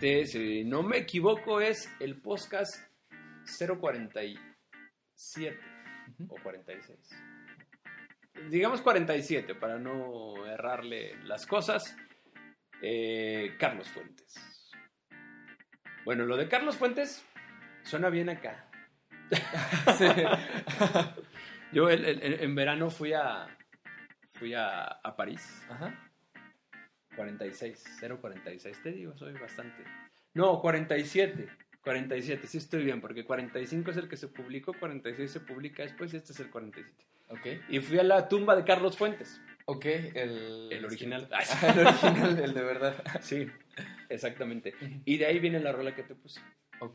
Si no me equivoco, es el podcast 047 o 46. Digamos 47 para no errarle las cosas. Carlos Fuentes. Bueno, lo de Carlos Fuentes suena bien acá. Sí. Yo en verano fui a París. Ajá. 046, te digo, soy bastante. No, 47, sí estoy bien, porque 45 es el que se publicó, 46 se publica después y este es el 47. Ok. Y fui a la tumba de Carlos Fuentes. Ok, El original. El original, el de verdad. Sí, exactamente. Y de ahí viene la rola que te puse. Ok.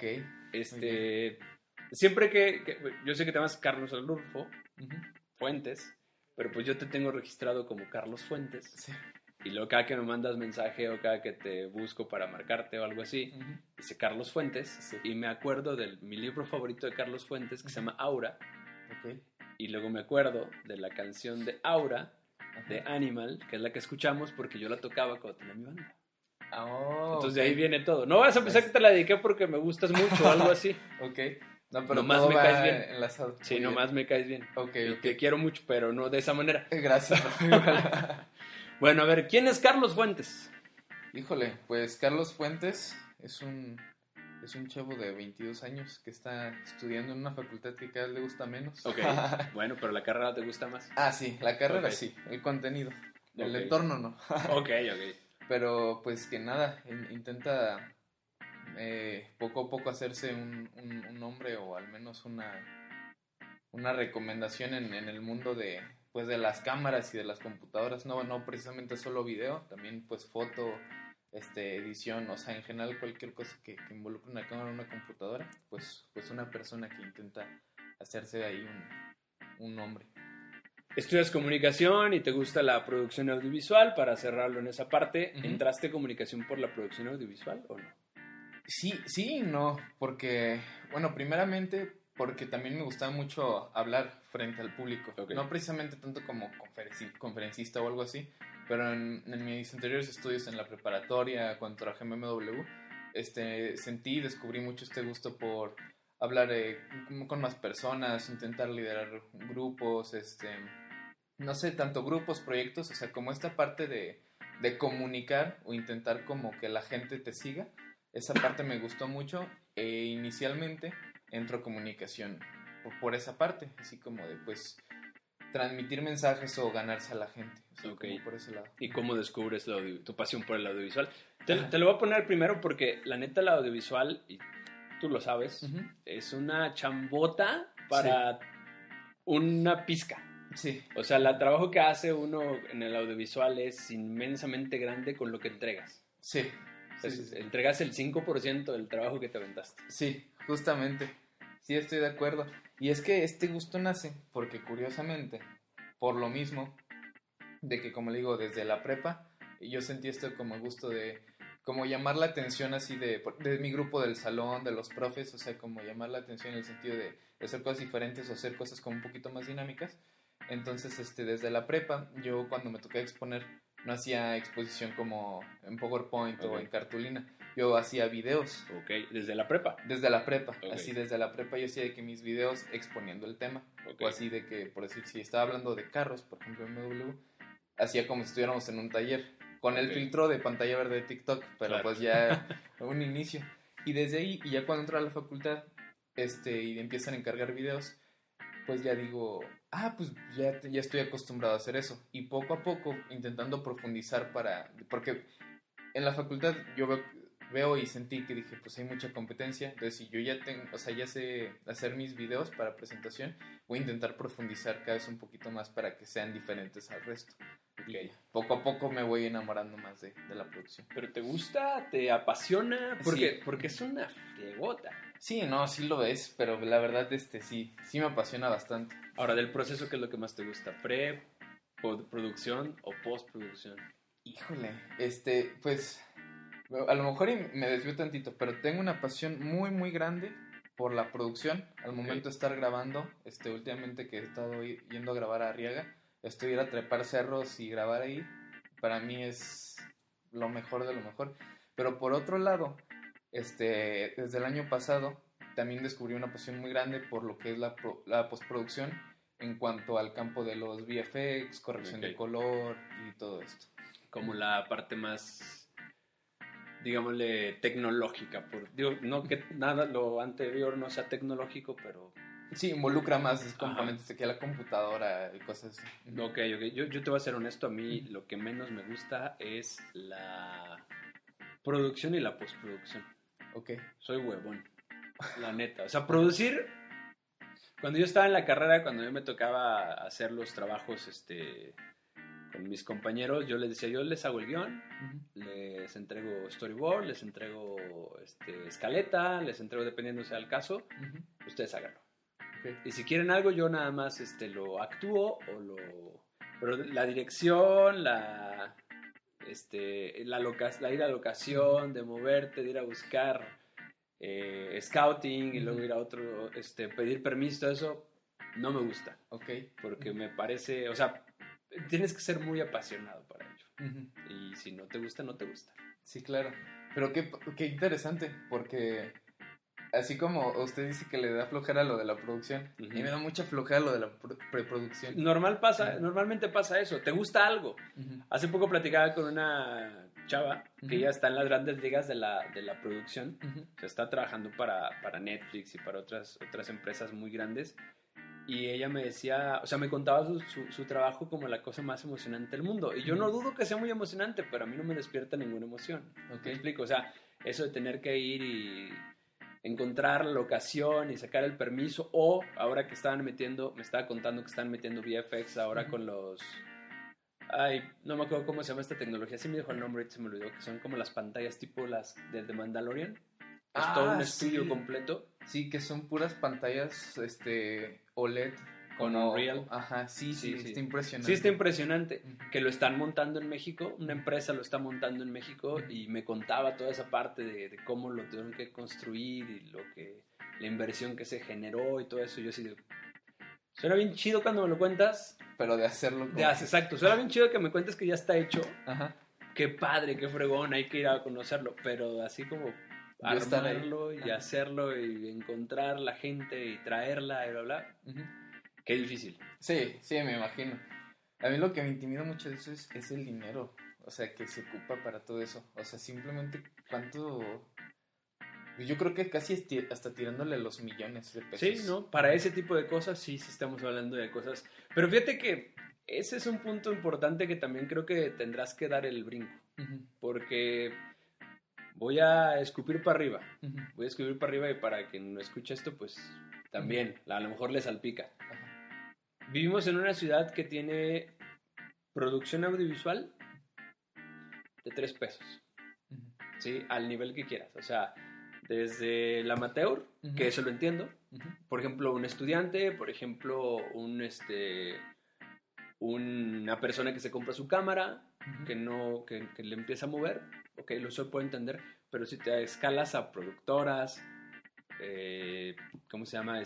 Siempre que yo sé que te llamas Carlos Adolfo Fuentes, pero pues yo te tengo registrado como Carlos Fuentes. Sí. Y luego cada que me mandas mensaje o cada que te busco para marcarte o algo así, dice Carlos Fuentes. Sí. Y me acuerdo de mi libro favorito de Carlos Fuentes que se llama Aura. Ok. Y luego me acuerdo de la canción de Aura, de Animal, que es la que escuchamos porque yo la tocaba cuando tenía mi banda. Entonces de ahí viene todo. No vas a pensar que te la dediqué porque me gustas mucho o algo así. Ok. No, pero nomás todo me va caes bien. Enlazado. Sí, nomás me caes bien. Ok, Y ok. te quiero mucho, pero no de esa manera. Gracias. Bueno, a ver, ¿quién es Carlos Fuentes? Híjole, pues Carlos Fuentes es un chavo de 22 años que está estudiando en una facultad que cada vez le gusta menos. Ok, bueno, pero la carrera te gusta más. Ah, sí, la carrera Okay. sí, el contenido, el Okay. entorno no. Ok. Pero pues que nada, intenta poco a poco hacerse un nombre o al menos una recomendación en el mundo de las cámaras y de las computadoras, no precisamente solo video, también pues foto, edición, o sea, en general cualquier cosa que involucre una cámara o una computadora, pues una persona que intenta hacerse ahí un nombre. Estudias comunicación y te gusta la producción audiovisual. Para cerrarlo en esa parte, ¿entraste comunicación por la producción audiovisual o no? Sí, no, porque, bueno, primeramente porque también me gustaba mucho hablar frente al público. Okay. No precisamente tanto como conferencista o algo así, pero en mis anteriores estudios en la preparatoria, cuando trabajé en BMW, sentí y descubrí mucho este gusto por hablar con más personas, intentar liderar grupos, no sé, tanto grupos, proyectos, o sea, como esta parte de comunicar o intentar como que la gente te siga. Esa parte me gustó mucho e inicialmente entró comunicación por esa parte, así como de pues transmitir mensajes o ganarse a la gente, o sea, como por ese lado. ¿Y cómo descubres tu pasión por el audiovisual? Te lo voy a poner primero porque la neta el audiovisual, y tú lo sabes, es una chambota para una pizca. Sí. O sea, el trabajo que hace uno en el audiovisual es inmensamente grande con lo que entregas. Sí. Entregas el 5% del trabajo que te aventaste. Sí, justamente. Sí, estoy de acuerdo. Y es que este gusto nace porque curiosamente, por lo mismo, de que como le digo, desde la prepa, yo sentí esto como gusto de como llamar la atención así de mi grupo del salón, de los profes, o sea, como llamar la atención en el sentido de hacer cosas diferentes o hacer cosas como un poquito más dinámicas. Entonces, desde la prepa, yo cuando me tocaba exponer, no hacía exposición como en PowerPoint o en cartulina. Yo hacía videos. Ok, ¿desde la prepa? Desde la prepa. Así, desde la prepa yo hacía de que mis videos exponiendo el tema. O así de que, por decir, si estaba hablando de carros, por ejemplo, en MW, hacía como si estuviéramos en un taller. Con el filtro de pantalla verde de TikTok, pero pues ya un inicio. Y desde ahí, y ya cuando entro a la facultad, y empiezan a encargar videos, pues ya digo, pues ya estoy acostumbrado a hacer eso. Y poco a poco, intentando profundizar porque en la facultad yo veo y sentí que dije, pues hay mucha competencia. Entonces, si yo ya ya sé hacer mis videos para presentación, voy a intentar profundizar cada vez un poquito más para que sean diferentes al resto. Y poco a poco me voy enamorando más de la producción. ¿Pero te gusta? ¿Te apasiona? Porque es una friegota. Sí, no, sí lo es, pero la verdad sí me apasiona bastante. Ahora, del proceso, ¿qué es lo que más te gusta? ¿Producción o postproducción? Híjole, pues a lo mejor me desvío tantito, pero tengo una pasión muy, muy grande por la producción. Al momento de estar grabando, últimamente que he estado yendo a grabar a Arriaga, estoy ir a trepar cerros y grabar ahí. Para mí es lo mejor de lo mejor. Pero por otro lado, desde el año pasado también descubrí una pasión muy grande por lo que es la postproducción en cuanto al campo de los VFX, corrección de color y todo esto. Como la parte más, digámosle, tecnológica. Digo, no que nada lo anterior no sea tecnológico, pero... Sí, involucra más componentes que la computadora y cosas así. Ok. Yo te voy a ser honesto, a mí lo que menos me gusta es la producción y la postproducción. Ok. Soy huevón, la neta. O sea, producir... Cuando yo estaba en la carrera, cuando a mí me tocaba hacer los trabajos con mis compañeros, yo les decía, yo les hago el guión, les entrego storyboard, les entrego escaleta, les entrego dependiendo sea el caso, ustedes háganlo. Okay. Y si quieren algo, yo nada más lo actúo pero la dirección, la ir a locación, de moverte, de ir a buscar scouting y luego ir a otro, pedir permiso, todo eso no me gusta. Okay. Porque me parece, o sea, tienes que ser muy apasionado para ello. Y si no te gusta, no te gusta. Sí, claro. Pero qué interesante, porque así como usted dice que le da flojera lo de la producción, a mí me da mucha flojera lo de la preproducción. Normalmente pasa eso, te gusta algo. Hace poco platicaba con una chava que ya está en las grandes ligas de la producción, o sea, está trabajando para Netflix y para otras empresas muy grandes, y ella me decía, o sea, me contaba su trabajo como la cosa más emocionante del mundo, y yo no dudo que sea muy emocionante, pero a mí no me despierta ninguna emoción. ¿Me explico? O sea, eso de tener que ir y encontrar la locación y sacar el permiso, o ahora que me estaba contando que están metiendo VFX ahora con los... Ay, no me acuerdo cómo se llama esta tecnología, sí me dijo el nombre y se me olvidó, que son como las pantallas tipo las de Mandalorian. Es todo un estudio completo. Sí, que son puras pantallas OLED. Con Unreal. Ajá, sí, está impresionante. Sí, está impresionante. Que lo están montando en México, una empresa lo está montando en México y me contaba toda esa parte de cómo lo tuvieron que construir y la inversión que se generó y todo eso. Yo así de... Suena bien chido cuando me lo cuentas. Pero de hacerlo. Exacto, suena bien chido que me cuentes que ya está hecho. Ajá. Qué padre, qué fregón, hay que ir a conocerlo. Pero así como armarlo y hacerlo y encontrar la gente y traerla y bla, bla. Qué difícil. Sí, me imagino. A mí lo que me intimida mucho de eso es el dinero. O sea, que se ocupa para todo eso. O sea, simplemente cuánto... Yo creo que casi hasta tirándole los millones de pesos. Sí, ¿no? Para ese tipo de cosas sí estamos hablando de cosas. Pero fíjate que ese es un punto importante que también creo que tendrás que dar el brinco. Porque voy a escupir para arriba. Voy a escupir para arriba y para quien no escuche esto, pues también, a lo mejor le salpica. Vivimos en una ciudad que tiene producción audiovisual de 3 pesos. ¿Sí? Al nivel que quieras. O sea, desde el amateur, que eso lo entiendo. Por ejemplo, un estudiante, por ejemplo, una persona que se compra su cámara, que le empieza a mover, ok, lo puedo entender, pero si te escalas a productoras, ¿cómo se llama?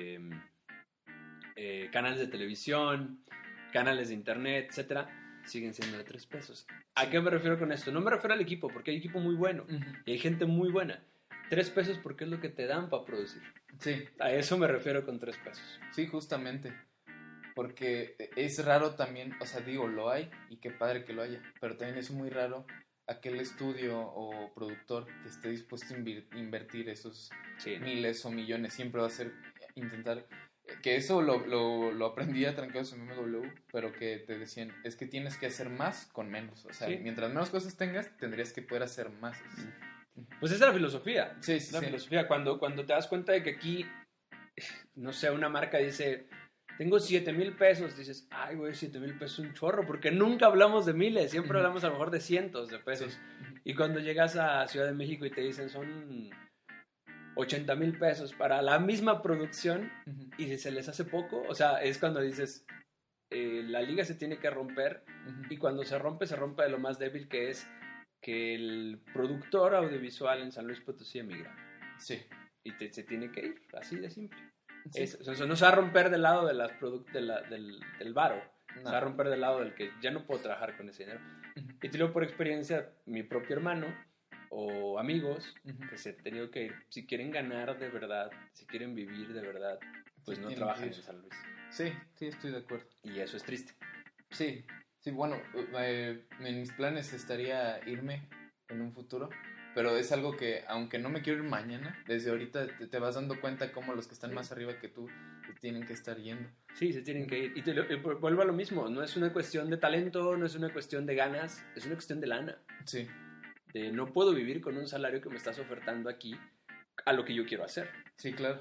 Canales de televisión, canales de internet, etcétera, siguen siendo de 3 pesos. ¿A qué me refiero con esto? No me refiero al equipo, porque hay equipo muy bueno y hay gente muy buena. 3 pesos porque es lo que te dan para producir. Sí. A eso me refiero con 3 pesos. Sí, justamente. Porque es raro también, o sea, digo, lo hay y qué padre que lo haya, pero también es muy raro aquel estudio o productor que esté dispuesto a invertir esos miles o millones. Siempre va a ser intentar... Que eso lo aprendí a trancados en MW, pero que te decían, es que tienes que hacer más con menos. O sea, mientras menos cosas tengas, tendrías que poder hacer más. Pues esa es la filosofía. Sí. La filosofía. Cuando te das cuenta de que aquí, no sé, una marca dice, tengo 7,000 pesos, dices, ay, güey, 7,000 pesos es un chorro, porque nunca hablamos de miles, siempre hablamos a lo mejor de cientos de pesos. Y cuando llegas a Ciudad de México y te dicen, son 80,000 pesos para la misma producción y se les hace poco, o sea, es cuando dices, la liga se tiene que romper y cuando se rompe de lo más débil, que es que el productor audiovisual en San Luis Potosí emigra. Sí. Y se tiene que ir, así de simple. Sí. Eso no se va a romper del lado del varo, se va a romper del lado del que ya no puedo trabajar con ese dinero. Y te digo por experiencia, mi propio hermano o amigos que se han tenido que ir. Si quieren ganar de verdad, si quieren vivir de verdad, pues no trabajan en San Luis. Sí, estoy de acuerdo. Y eso es triste. Sí, bueno, en mis planes estaría irme en un futuro, pero es algo que, aunque no me quiero ir mañana, desde ahorita te vas dando cuenta cómo los que están más arriba que tú tienen que estar yendo. Sí, se tienen que ir. Y vuelvo a lo mismo, no es una cuestión de talento, no es una cuestión de ganas, es una cuestión de lana. Sí. De no puedo vivir con un salario que me estás ofertando aquí a lo que yo quiero hacer. Sí, claro.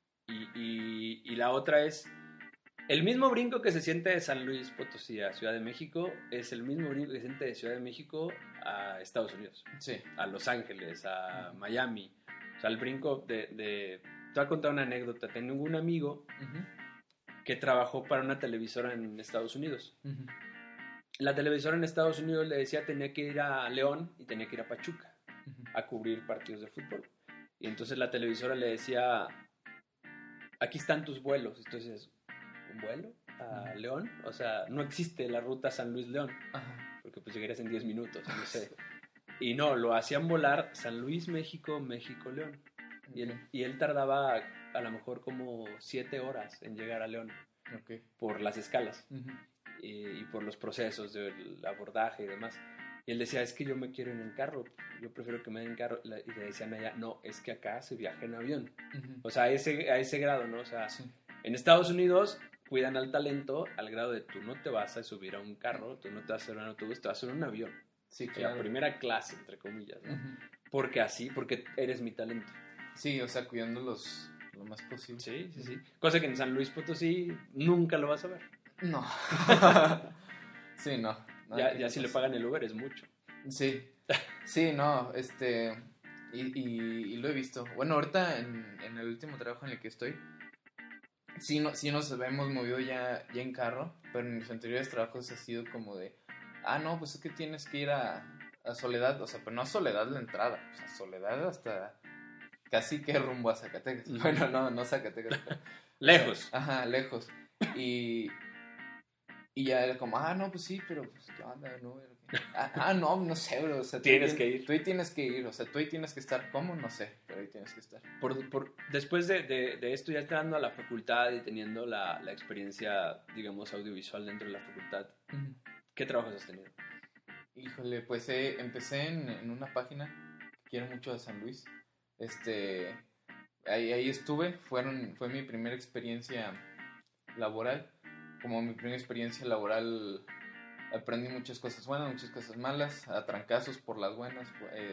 Y la otra es, el mismo brinco que se siente de San Luis Potosí a Ciudad de México es el mismo brinco que se siente de Ciudad de México a Estados Unidos. Sí. A Los Ángeles, a Miami. O sea, el brinco de... Te voy a contar una anécdota. Tengo un amigo que trabajó para una televisora en Estados Unidos. La televisora en Estados Unidos le decía tenía que ir a León y tenía que ir a Pachuca a cubrir partidos de fútbol. Y entonces la televisora le decía, aquí están tus vuelos. Entonces, ¿un vuelo a León? O sea, no existe la ruta San Luis-León. Porque pues llegarías en 10 minutos, no sé. Y no, lo hacían volar San Luis, México, México-León. Y él tardaba a lo mejor como 7 horas en llegar a León. Por las escalas. Y por los procesos del abordaje y demás. Y él decía, es que yo me quiero ir en carro, yo prefiero que me den en carro. Y le decían a ella, no, es que acá se viaja en avión. O sea, a ese grado, ¿no? O sea, en Estados Unidos cuidan al talento al grado de tú no te vas a subir a un carro, tú no te vas a subir a un autobús, te vas a subir a un avión. Sí, claro. La primera clase, entre comillas, ¿no? Porque eres mi talento. Sí, o sea, cuidándolos lo más posible. Sí. Cosa que en San Luis Potosí nunca lo vas a ver. No. Sí, no. Ya si le pagan el Uber es mucho. Sí, no, y lo he visto. Bueno, ahorita en el último trabajo en el que estoy, sí nos hemos movido ya en carro, pero en mis anteriores trabajos ha sido como de, no, pues es que tienes que ir a Soledad, o sea, pero no a Soledad la entrada, o sea, Soledad hasta casi que rumbo a Zacatecas. Bueno, no Zacatecas. Lejos. O sea, lejos. Y ya era como, no, pues sí, pero pues, ¿qué onda? No sé, bro. O sea, tienes que ir. Tú ahí tienes que ir, o sea, tú ahí tienes que estar. ¿Cómo? No sé, pero ahí tienes que estar. Después de esto, ya entrando a la facultad y teniendo la experiencia, digamos, audiovisual dentro de la facultad, ¿qué trabajos has tenido? Híjole, pues empecé en una página que quiero mucho de San Luis. Ahí estuve, fue mi primera experiencia laboral. Como mi primera experiencia laboral aprendí muchas cosas buenas, muchas cosas malas, a trancazos por las buenas,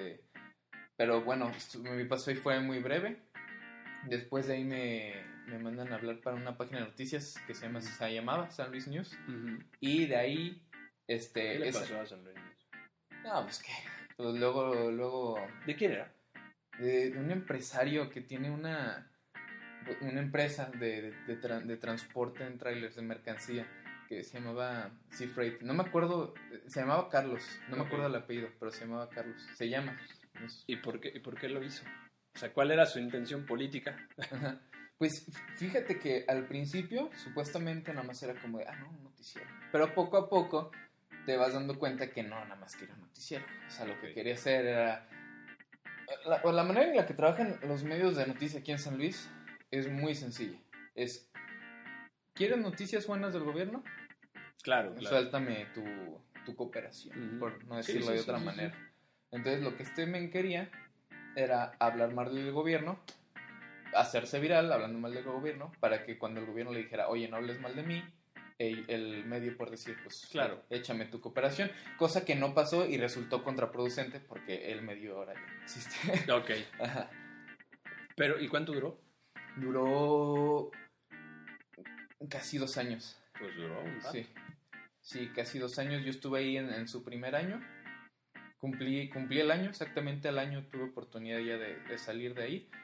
pero bueno, mi paso ahí fue muy breve. Después de ahí me mandan a hablar para una página de noticias que se llamaba San Luis News, y de ahí ¿qué le pasó a San Luis News? No, pues que pues luego ¿de quién era? De un empresario que tiene una empresa de transporte en trailers de mercancía que se llamaba Sea Freight. No me acuerdo, se llamaba Carlos, no me acuerdo el apellido, pero se llamaba Carlos. Se llama. ¿Y por qué lo hizo? O sea, ¿cuál era su intención política? Pues fíjate que al principio supuestamente nada más era como de, un noticiero. Pero poco a poco te vas dando cuenta que no, nada más que era un noticiero. O sea, lo que quería hacer era... La manera en la que trabajan los medios de noticia aquí en San Luis es muy sencilla. ¿Quieres noticias buenas del gobierno? Claro. Suéltame tu cooperación, por no decirlo de otra manera. Entonces lo que este men quería era hablar mal del gobierno, hacerse viral hablando mal del gobierno, para que cuando el gobierno le dijera, oye, no hables mal de mí, el medio por decir, pues claro, échame tu cooperación, cosa que no pasó y resultó contraproducente porque el medio ahora ya no existe. Ok. Ajá. Pero, ¿y cuánto duró? Duró casi 2 años. Pues duró un rato. Sí, casi 2 años. Yo estuve ahí en su primer año. Cumplí el año, exactamente al año tuve oportunidad ya de salir de ahí.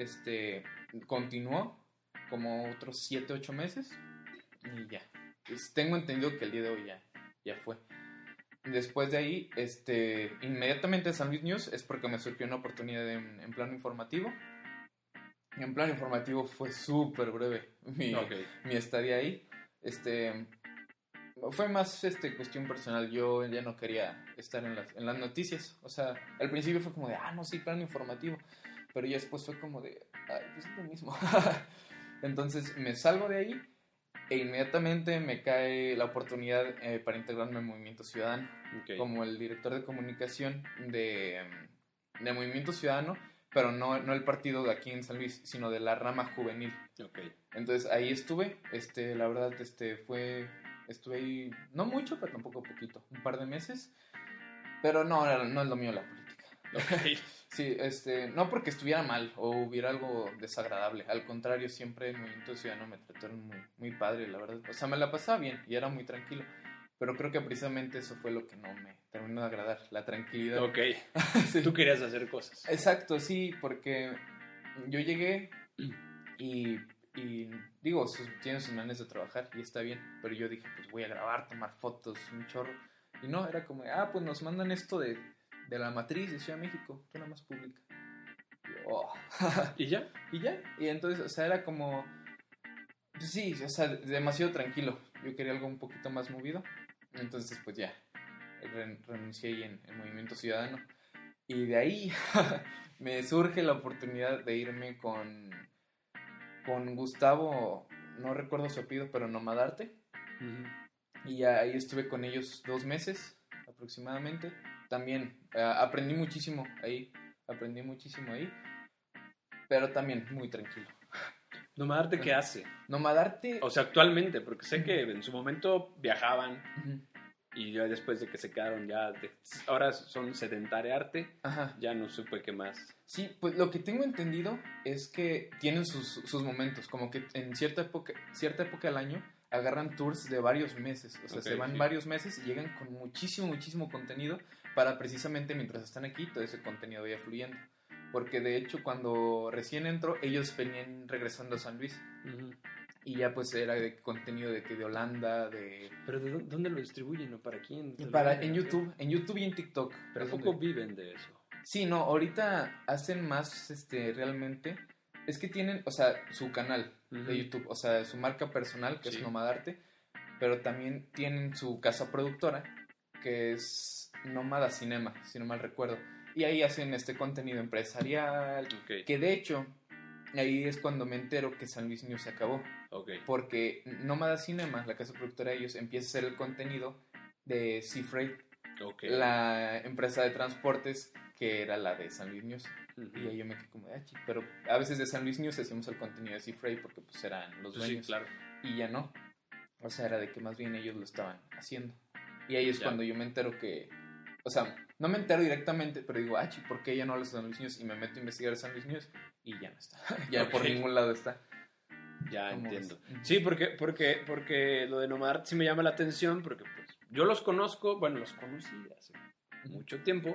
Continuó como otros 7, 8 meses y ya. Tengo entendido que el día de hoy ya fue. Después de ahí, inmediatamente San Luis News es porque me surgió una oportunidad en plano informativo. En plano informativo fue súper breve mi estadía ahí. Fue más cuestión personal. Yo ya no quería estar en las noticias. O sea, al principio fue como de, no, sí, plan informativo. Pero ya después fue como de, pues es lo mismo. Entonces me salgo de ahí e inmediatamente me cae la oportunidad para integrarme al Movimiento Ciudadano. Como el director de comunicación de Movimiento Ciudadano, pero no el partido de aquí en San Luis, sino de la rama juvenil. Entonces ahí estuve. La verdad, estuve ahí, no mucho, pero tampoco poquito, un par de meses, pero no es lo mío la política. Sí, no porque estuviera mal o hubiera algo desagradable, al contrario, siempre el Movimiento Ciudadano me trataron muy, muy padre, la verdad, o sea, me la pasaba bien y era muy tranquilo, pero creo que precisamente eso fue lo que no me terminó de agradar, la tranquilidad. Sí. Tú querías hacer cosas. Exacto, sí, porque yo llegué y digo, tienen sus maneras de trabajar y está bien, pero yo dije, pues voy a grabar, tomar fotos, un chorro, y no, era como, pues nos mandan esto de la matriz de Ciudad de México, tú nada más publica. ¿Y ya? Y entonces, o sea, era como, pues sí, o sea, demasiado tranquilo, yo quería algo un poquito más movido, entonces pues ya, renuncié ahí en el Movimiento Ciudadano, y de ahí me surge la oportunidad de irme con Gustavo, no recuerdo su apellido, pero Nomadarte. Y ahí estuve con ellos 2 meses aproximadamente. También aprendí muchísimo ahí, pero también muy tranquilo. ¿Nomadarte qué hace? Nomadarte... O sea, actualmente, porque sé que en su momento viajaban y ya después de que se quedaron ahora son sedentariarte, ya no supe qué más. Sí, pues lo que tengo entendido es que tienen sus momentos, como que en cierta época del año agarran tours de varios meses, o sea, se van varios meses y llegan con muchísimo contenido para precisamente mientras están aquí todo ese contenido vaya fluyendo, porque de hecho cuando recién entró ellos venían regresando a San Luis y ya pues era de contenido de Holanda, ¿Pero de dónde lo distribuyen o para quién? En YouTube y en TikTok. ¿Pero poco viven de eso? Sí, no, ahorita hacen más realmente. Es que tienen, o sea, su canal de YouTube, o sea, su marca personal, que es Nomadarte, pero también tienen su casa productora, que es Nómada Cinema, si no mal recuerdo. Y ahí hacen contenido empresarial, que de hecho, ahí es cuando me entero que San Luis News se acabó. Porque Nómada Cinema, la casa productora de ellos, empieza a hacer el contenido de Sea Freight, la empresa de transportes que era la de San Luis News. Y ahí yo me quedé como, pero a veces de San Luis News hacíamos el contenido de Sea Freight porque pues eran los dueños. Sí, claro. Y ya no. O sea, era de que más bien ellos lo estaban haciendo. Y ahí es cuando yo me entero que, o sea, no me entero directamente, pero digo, ¿por qué ya no hablas de San Luis News? Y me meto a investigar San Luis News y ya no está. Ya por ningún lado está. Ya entiendo. Sí, porque lo de Nomadarte sí me llama la atención, porque pues yo los conozco, los conocí hace mucho tiempo,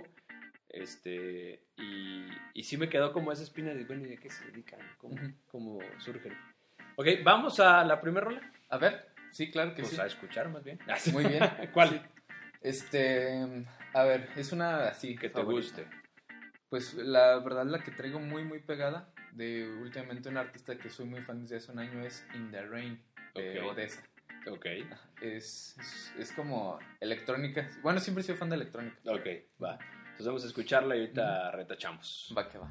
y sí me quedó como esa espina de, ¿y de qué se dedican? ¿Cómo surgen? Ok, ¿vamos a la primera rola? A ver, sí, claro que pues sí. A escuchar más bien. Muy bien. ¿Cuál? A ver, es una así que favorita. Te guste. Pues la verdad la que traigo muy muy pegada de últimamente un artista que soy muy fan desde hace un año es In The Rain de Odessa. Es como electrónica. Bueno, siempre he sido fan de electrónica. Va. Entonces vamos a escucharla y ahorita retachamos. Va que va.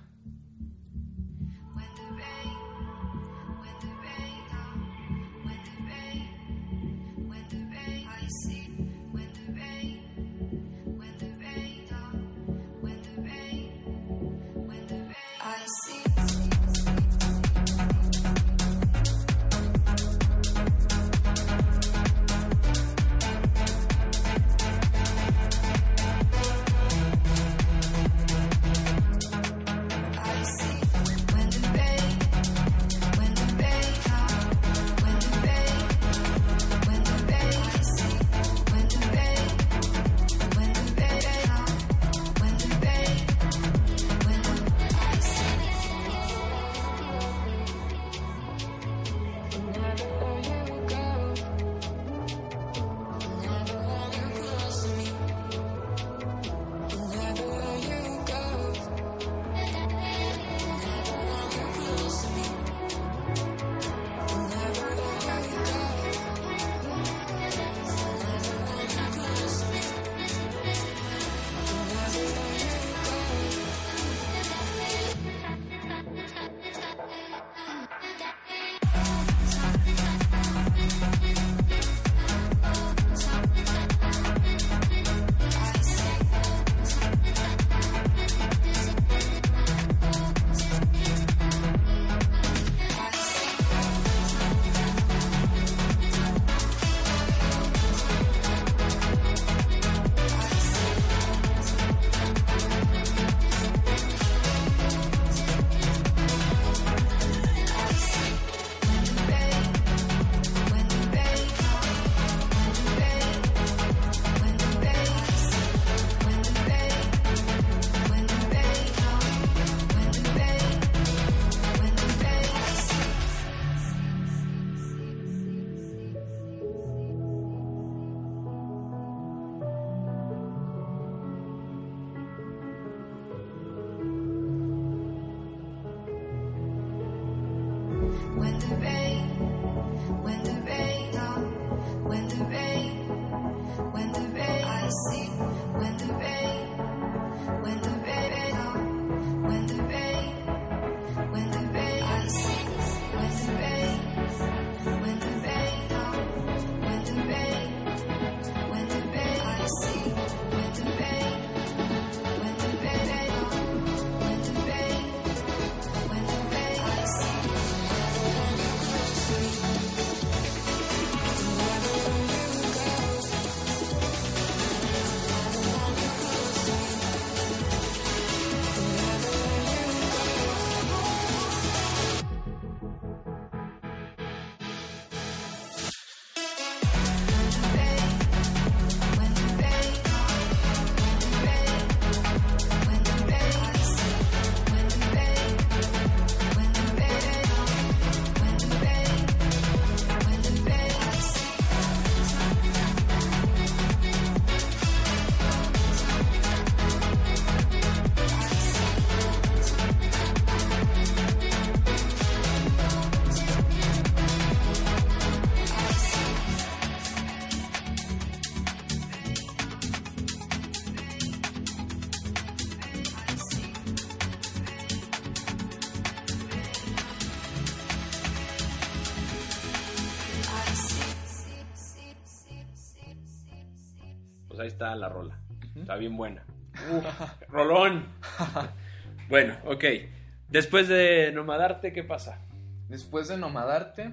Pues ahí está la rola. Está bien buena. Rolón. Bueno, ok. Después de Nomadarte, ¿qué pasa? Después de Nomadarte,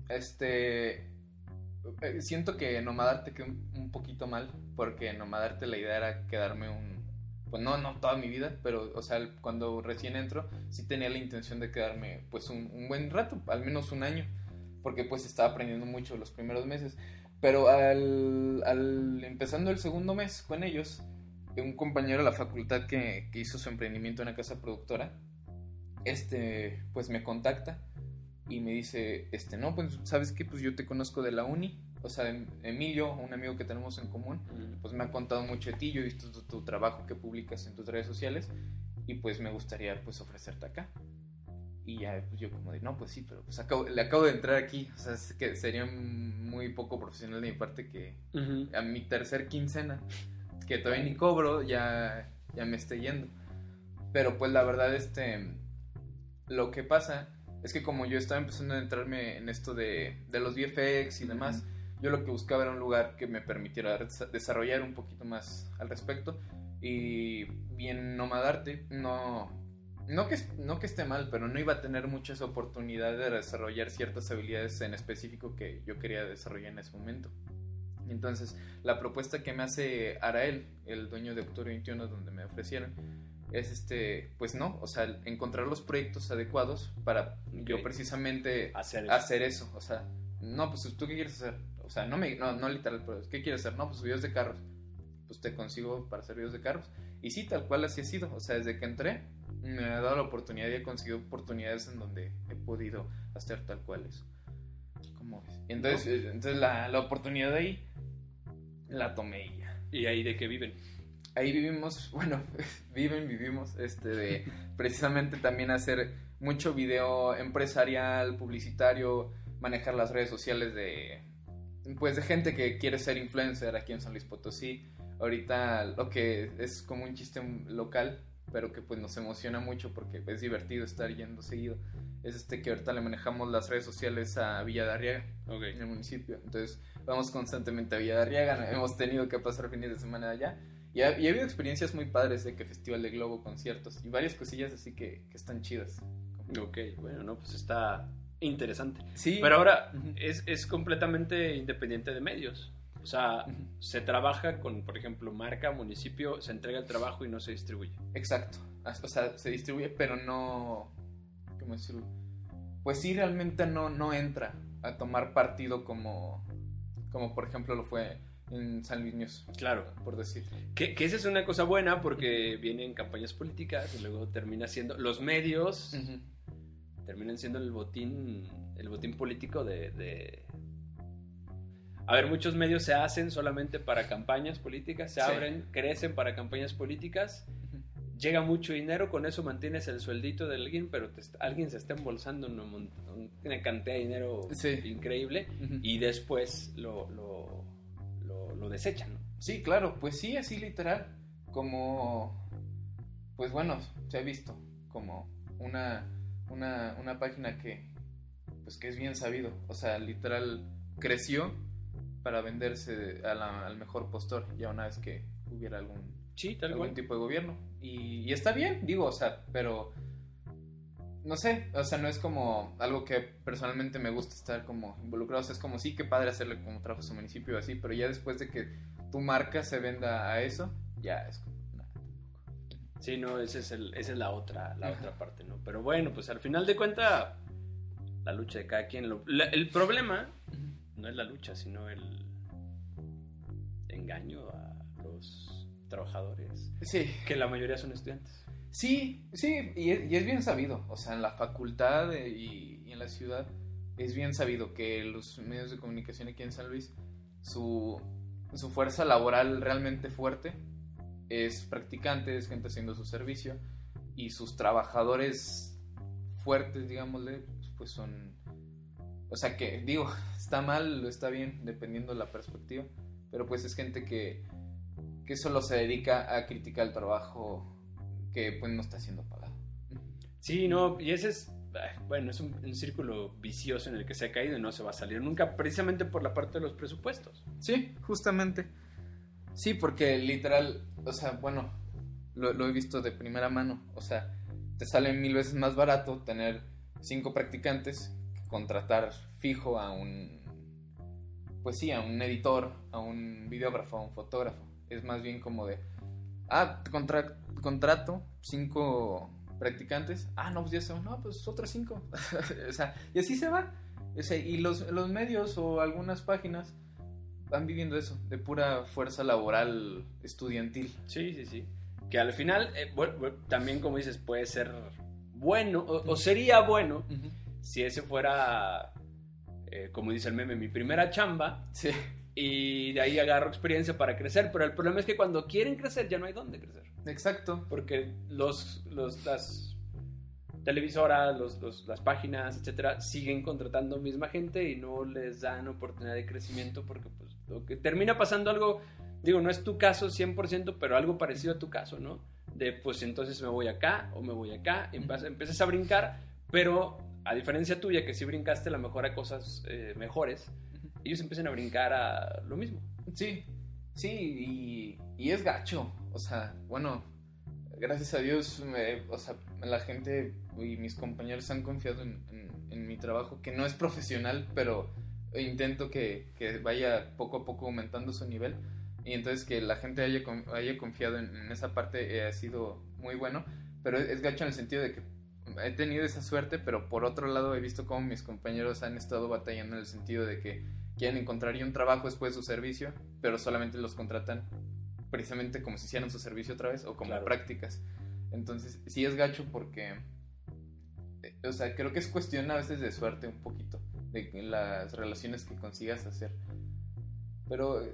siento que Nomadarte quedó un poquito mal, porque Nomadarte la idea era quedarme pues no toda mi vida, pero, o sea, cuando recién entro, sí tenía la intención de quedarme, pues, un buen rato, al menos un año, porque, pues, estaba aprendiendo mucho los primeros meses. Pero empezando el segundo mes con ellos, un compañero de la facultad que hizo su emprendimiento en una casa productora, pues me contacta y me dice, no, pues, ¿sabes qué? Pues yo te conozco de la uni, o sea, Emilio, un amigo que tenemos en común, pues me ha contado mucho de ti, yo he visto tu trabajo que publicas en tus redes sociales y pues me gustaría, pues, ofrecerte acá. Y ya, pues yo como de, no, pues sí, pero pues le acabo de entrar aquí, o sea, es que sería muy poco profesional de mi parte que a mi tercer quincena, que todavía ni cobro, ya me esté yendo. Pero pues la verdad, lo que pasa es que como yo estaba empezando a entrarme en esto de los VFX y demás, yo lo que buscaba era un lugar que me permitiera desarrollar un poquito más al respecto. Y bien Nomadarte, no que esté mal, pero no iba a tener muchas oportunidades de desarrollar ciertas habilidades en específico que yo quería desarrollar en ese momento. Entonces, la propuesta que me hace Arael, el dueño de Octubre 21, donde me ofrecieron, es pues no, o sea, encontrar los proyectos adecuados para yo precisamente hacer eso. O sea, no, pues, ¿tú qué quieres hacer? O sea, no literal, pero ¿qué quieres hacer? No, pues videos de carros. Pues te consigo para hacer videos de carros. Y sí, tal cual así ha sido. O sea, desde que entré, me ha dado la oportunidad y he conseguido oportunidades en donde he podido hacer tal cual eso. ¿Cómo ves? Entonces la oportunidad de ahí la tomé y ya. ¿Y ahí de qué viven? Ahí vivimos, bueno, vivimos, de precisamente también hacer mucho video empresarial, publicitario, manejar las redes sociales de gente que quiere ser influencer aquí en San Luis Potosí. Ahorita lo que es como un chiste local, pero que pues nos emociona mucho porque es divertido estar yendo seguido, es que ahorita le manejamos las redes sociales a Villa de Arriaga, en el municipio. Entonces vamos constantemente a Villa de Arriaga, hemos tenido que pasar fines de semana allá y ha habido experiencias muy padres de que Festival de Globo, conciertos y varias cosillas así que están chidas. Ok, bueno, no, pues está interesante. Sí. Pero ahora es completamente independiente de medios. O sea, se trabaja con, por ejemplo, marca, municipio, se entrega el trabajo y no se distribuye. Exacto. O sea, se distribuye, pero no... ¿Cómo decirlo? Pues sí, realmente no entra a tomar partido como por ejemplo lo fue en San Luis News. Claro. Por decir. Que esa es una cosa buena porque vienen campañas políticas y luego termina siendo... Los medios terminan siendo el botín político de... A ver, muchos medios se hacen solamente para campañas políticas, se abren, crecen para campañas políticas, llega mucho dinero, con eso mantienes el sueldito de alguien, pero alguien se está embolsando una cantidad de dinero increíble y después lo desechan, ¿no? Sí, claro, pues sí, así literal, como, pues bueno, se ha visto como una página que, pues que es bien sabido, o sea, literal creció para venderse al mejor postor, ya una vez que hubiera algún tipo de gobierno, y está bien, digo, o sea, pero no sé, o sea, no es como algo que personalmente me gusta estar como involucrado, o sea, es como sí, qué padre hacerle como trabajo a su municipio así, pero ya después de que tu marca se venda a eso, ya es como nada. Sí, no, esa es la otra parte, ¿no? Pero bueno, pues al final de cuentas, la lucha de cada quien. El problema no es la lucha, sino el engaño a los trabajadores. Sí. Que la mayoría son estudiantes. Sí, y es bien sabido, o sea, en la facultad y en la ciudad es bien sabido que los medios de comunicación aquí en San Luis, su fuerza laboral realmente fuerte es practicantes, gente haciendo su servicio, y sus trabajadores fuertes, digámosle, pues son, o sea que, digo, está mal o está bien, dependiendo de la perspectiva, pero pues es gente que solo se dedica a criticar el trabajo que pues no está siendo pagado. Sí, no, y ese es, bueno, es un círculo vicioso en el que se ha caído y no se va a salir nunca, precisamente por la parte de los presupuestos. Sí, justamente. Sí, porque literal, o sea, bueno, lo he visto de primera mano, o sea, te sale 1000 veces más barato tener 5 practicantes que contratar fijo a un, pues sí, a un editor, a un videógrafo, a un fotógrafo. Es más bien como de, contrato 5 practicantes, no, pues ya son, no, pues otros 5. O sea, y así se va. O sea, y los medios o algunas páginas van viviendo eso, de pura fuerza laboral estudiantil. Sí. Que al final, también como dices, puede ser bueno, o sería bueno, si ese fuera, como dice el meme, mi primera chamba. Sí. Y de ahí agarro experiencia para crecer, pero el problema es que cuando quieren crecer ya no hay dónde crecer. Exacto. Porque las televisoras, las páginas, etcétera, siguen contratando misma gente y no les dan oportunidad de crecimiento, porque pues lo que termina pasando algo, digo, no es tu caso 100%, pero algo parecido a tu caso, ¿no? De pues entonces me voy acá o me voy acá, empiezas a brincar, pero a diferencia tuya que sí brincaste a lo mejor a cosas mejores, ellos empiezan a brincar a lo mismo. Sí, y es gacho, o sea, bueno, gracias a Dios, o sea, la gente y mis compañeros han confiado en mi trabajo, que no es profesional, pero intento que vaya poco a poco aumentando su nivel, y entonces que la gente haya confiado en esa parte ha sido muy bueno, pero es gacho en el sentido de que he tenido esa suerte, pero por otro lado he visto cómo mis compañeros han estado batallando en el sentido de que quieren encontrar un trabajo después de su servicio, pero solamente los contratan precisamente como si hicieran su servicio otra vez o como prácticas. Entonces sí es gacho porque, o sea, creo que es cuestión a veces de suerte un poquito, de las relaciones que consigas hacer. Pero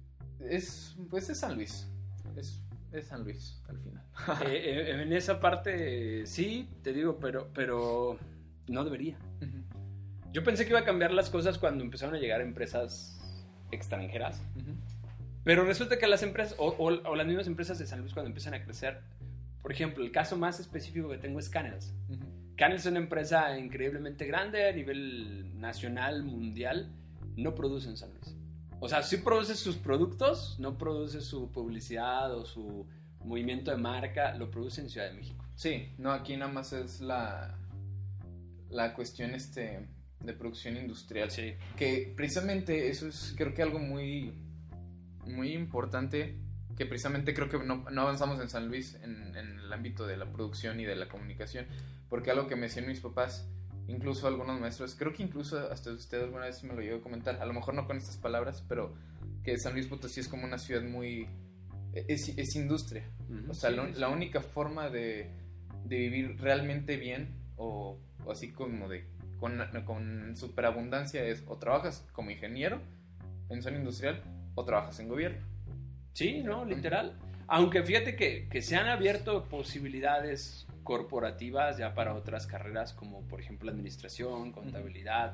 pues es San Luis, es San Luis al final. En esa parte sí, te digo, pero no debería. Yo pensé que iba a cambiar las cosas cuando empezaron a llegar empresas extranjeras, pero resulta que las empresas o las mismas empresas de San Luis cuando empiezan a crecer, por ejemplo, el caso más específico que tengo es Canels. Canels es una empresa increíblemente grande a nivel nacional, mundial, no produce en San Luis. O sea, sí produce sus productos, no produce su publicidad o su movimiento de marca, lo produce en Ciudad de México. Sí, no, aquí nada más es la cuestión de producción industrial. Sí. Que precisamente eso es, creo que algo muy, muy importante, que precisamente creo que no avanzamos en San Luis en el ámbito de la producción y de la comunicación, porque algo que me decían mis papás, incluso algunos maestros, creo que incluso hasta usted alguna vez me lo llegó a comentar, a lo mejor no con estas palabras, pero que San Luis Potosí es como una ciudad muy... es industria. O sea, la única forma de vivir realmente bien o así como con superabundancia es o trabajas como ingeniero en zona industrial o trabajas en gobierno. Sí, no, literal. Aunque fíjate que se han abierto posibilidades corporativas ya para otras carreras como por ejemplo administración, contabilidad,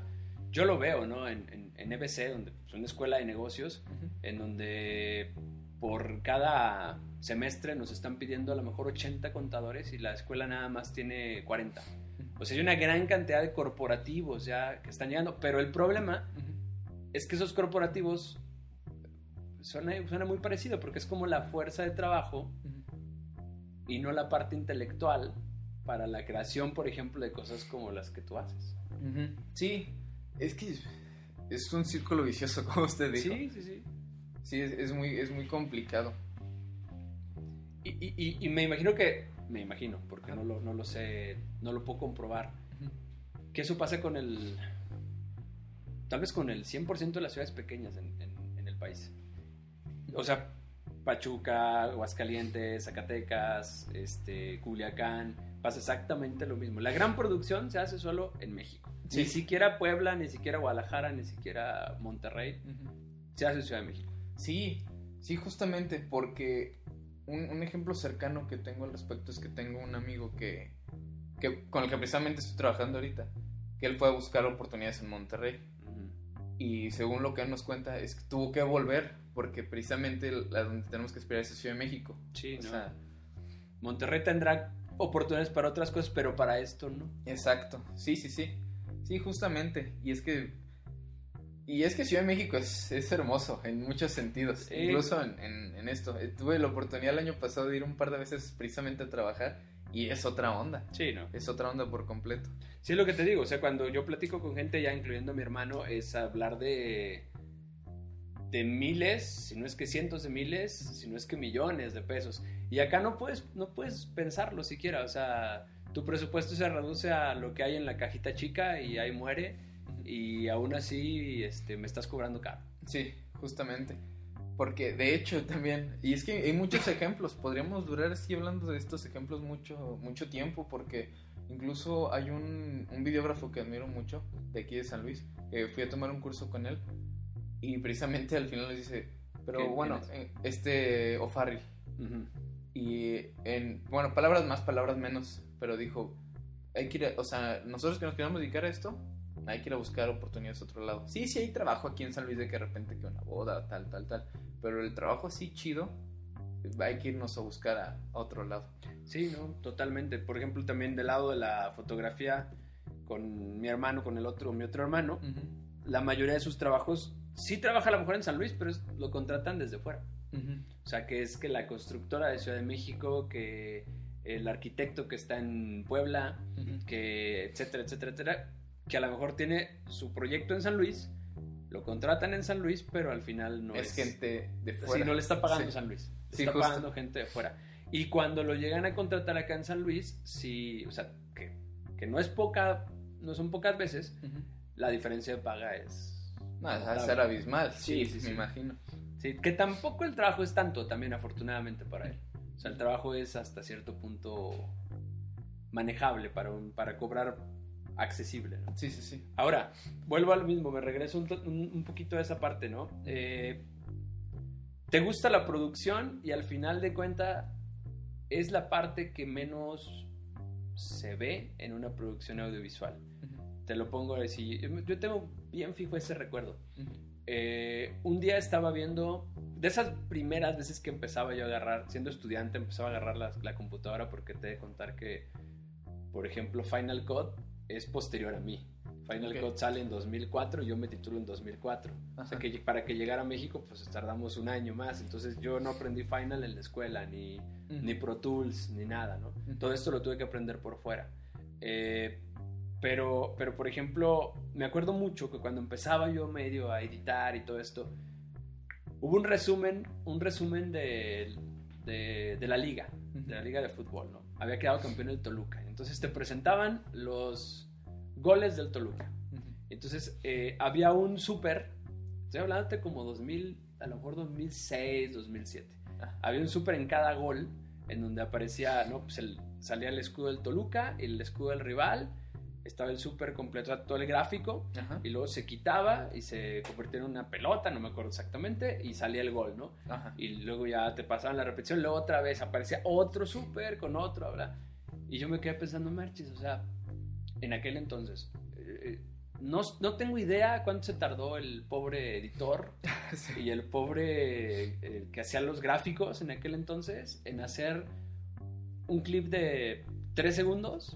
yo lo veo, ¿no? En EBC, donde es una escuela de negocios, en donde por cada semestre nos están pidiendo a lo mejor 80 contadores y la escuela nada más tiene 40. O sea, hay una gran cantidad de corporativos ya que están llegando, pero el problema es que esos corporativos suena muy parecido, porque es como la fuerza de trabajo y no la parte intelectual para la creación, por ejemplo, de cosas como las que tú haces. Sí, es que es un círculo vicioso, como usted dijo. Sí. Sí, es muy complicado. Y me imagino, porque no lo sé, no lo puedo comprobar, que eso pasa tal vez con el 100% de las ciudades pequeñas en el país. O sea, Pachuca, Aguascalientes, Zacatecas, Culiacán, pasa exactamente lo mismo. La gran producción se hace solo en México. Sí. Ni siquiera Puebla, ni siquiera Guadalajara, ni siquiera Monterrey, se hace en Ciudad de México. Sí, justamente, porque un ejemplo cercano que tengo al respecto es que tengo un amigo que con el que precisamente estoy trabajando ahorita, que él fue a buscar oportunidades en Monterrey. Y según lo que él nos cuenta, es que tuvo que volver, porque precisamente la donde tenemos que esperar es Ciudad de México. Sí, Monterrey tendrá oportunidades para otras cosas, pero para esto no. Exacto, sí, justamente. Y es que Ciudad de México es hermoso en muchos sentidos, sí. Incluso en esto. Tuve la oportunidad el año pasado de ir un par de veces precisamente a trabajar y es otra onda. Sí, ¿no? Es otra onda por completo. Sí, es lo que te digo. O sea, cuando yo platico con gente, ya incluyendo a mi hermano, es hablar de miles, si no es que cientos de miles, si no es que millones de pesos. Y acá no puedes pensarlo siquiera. O sea, tu presupuesto se reduce a lo que hay en la cajita chica y ahí muere. Y aún así me estás cobrando caro. Sí, justamente. Porque de hecho también, y es que hay muchos ejemplos, podríamos durar así hablando de estos ejemplos mucho tiempo, porque incluso hay un videógrafo que admiro mucho, de aquí de San Luis, fui a tomar un curso con él, y precisamente al final les dice, pero bueno, O'Farrill, y bueno, palabras más, palabras menos, pero dijo, hay que ir, o sea, nosotros que nos queremos dedicar a esto, hay que ir a buscar oportunidades a otro lado. Sí, hay trabajo aquí en San Luis de que de repente que una boda, tal, pero el trabajo así chido, hay que irnos a buscar a otro lado. Sí, no, totalmente. Por ejemplo, también del lado de la fotografía, con mi hermano, mi otro hermano, la mayoría de sus trabajos, sí trabaja a lo mejor en San Luis, pero lo contratan desde fuera. O sea, que es que la constructora de Ciudad de México, que el arquitecto que está en Puebla, que etcétera, que a lo mejor tiene su proyecto en San Luis, lo contratan en San Luis, pero al final no es gente de fuera. Sí, no le está pagando San Luis, le está pagando gente de fuera. Y cuando lo llegan a contratar acá en San Luis, sí, o sea, que no son pocas veces, la diferencia de paga es... Va a ser abismal, sí, me imagino. Sí, que tampoco el trabajo es tanto también, afortunadamente, para él. O sea, el trabajo es hasta cierto punto manejable para cobrar accesible, ¿no? Sí. Ahora, vuelvo a lo mismo, me regreso un poquito a esa parte, ¿no? Te gusta la producción y al final de cuentas es la parte que menos se ve en una producción audiovisual. Te lo pongo así, yo tengo bien fijo ese recuerdo. Un día estaba viendo, de esas primeras veces que empezaba yo a agarrar, siendo estudiante, empezaba a agarrar la computadora, porque te he de contar que, por ejemplo, Final Cut es posterior a mí. Final Cut sale en 2004 y yo me titulo en 2004. O sea, que para que llegara a México, pues tardamos un año más. Entonces yo no aprendí Final en la escuela, ni Pro Tools, ni nada, ¿no? Todo esto lo tuve que aprender por fuera. Pero, por ejemplo, me acuerdo mucho que cuando empezaba yo medio a editar y todo esto, hubo un resumen de la liga, de la liga de fútbol, ¿no? Había quedado campeón el Toluca. Entonces te presentaban los goles del Toluca. Entonces había un súper, estoy hablándote como 2000, a lo mejor 2006, 2007. Había un súper en cada gol, en donde aparecía, ¿no? Pues salía el escudo del Toluca, el escudo del rival, estaba el súper completo, todo el gráfico, y luego se quitaba y se convertía en una pelota, no me acuerdo exactamente, y salía el gol, ¿no? Y luego ya te pasaban la repetición, luego otra vez aparecía otro súper con otro, ¿verdad? Y yo me quedé pensando, Marchis, o sea, en aquel entonces, no tengo idea cuánto se tardó el pobre editor sí. Y el pobre que hacía los gráficos en aquel entonces en hacer un clip de 3 segundos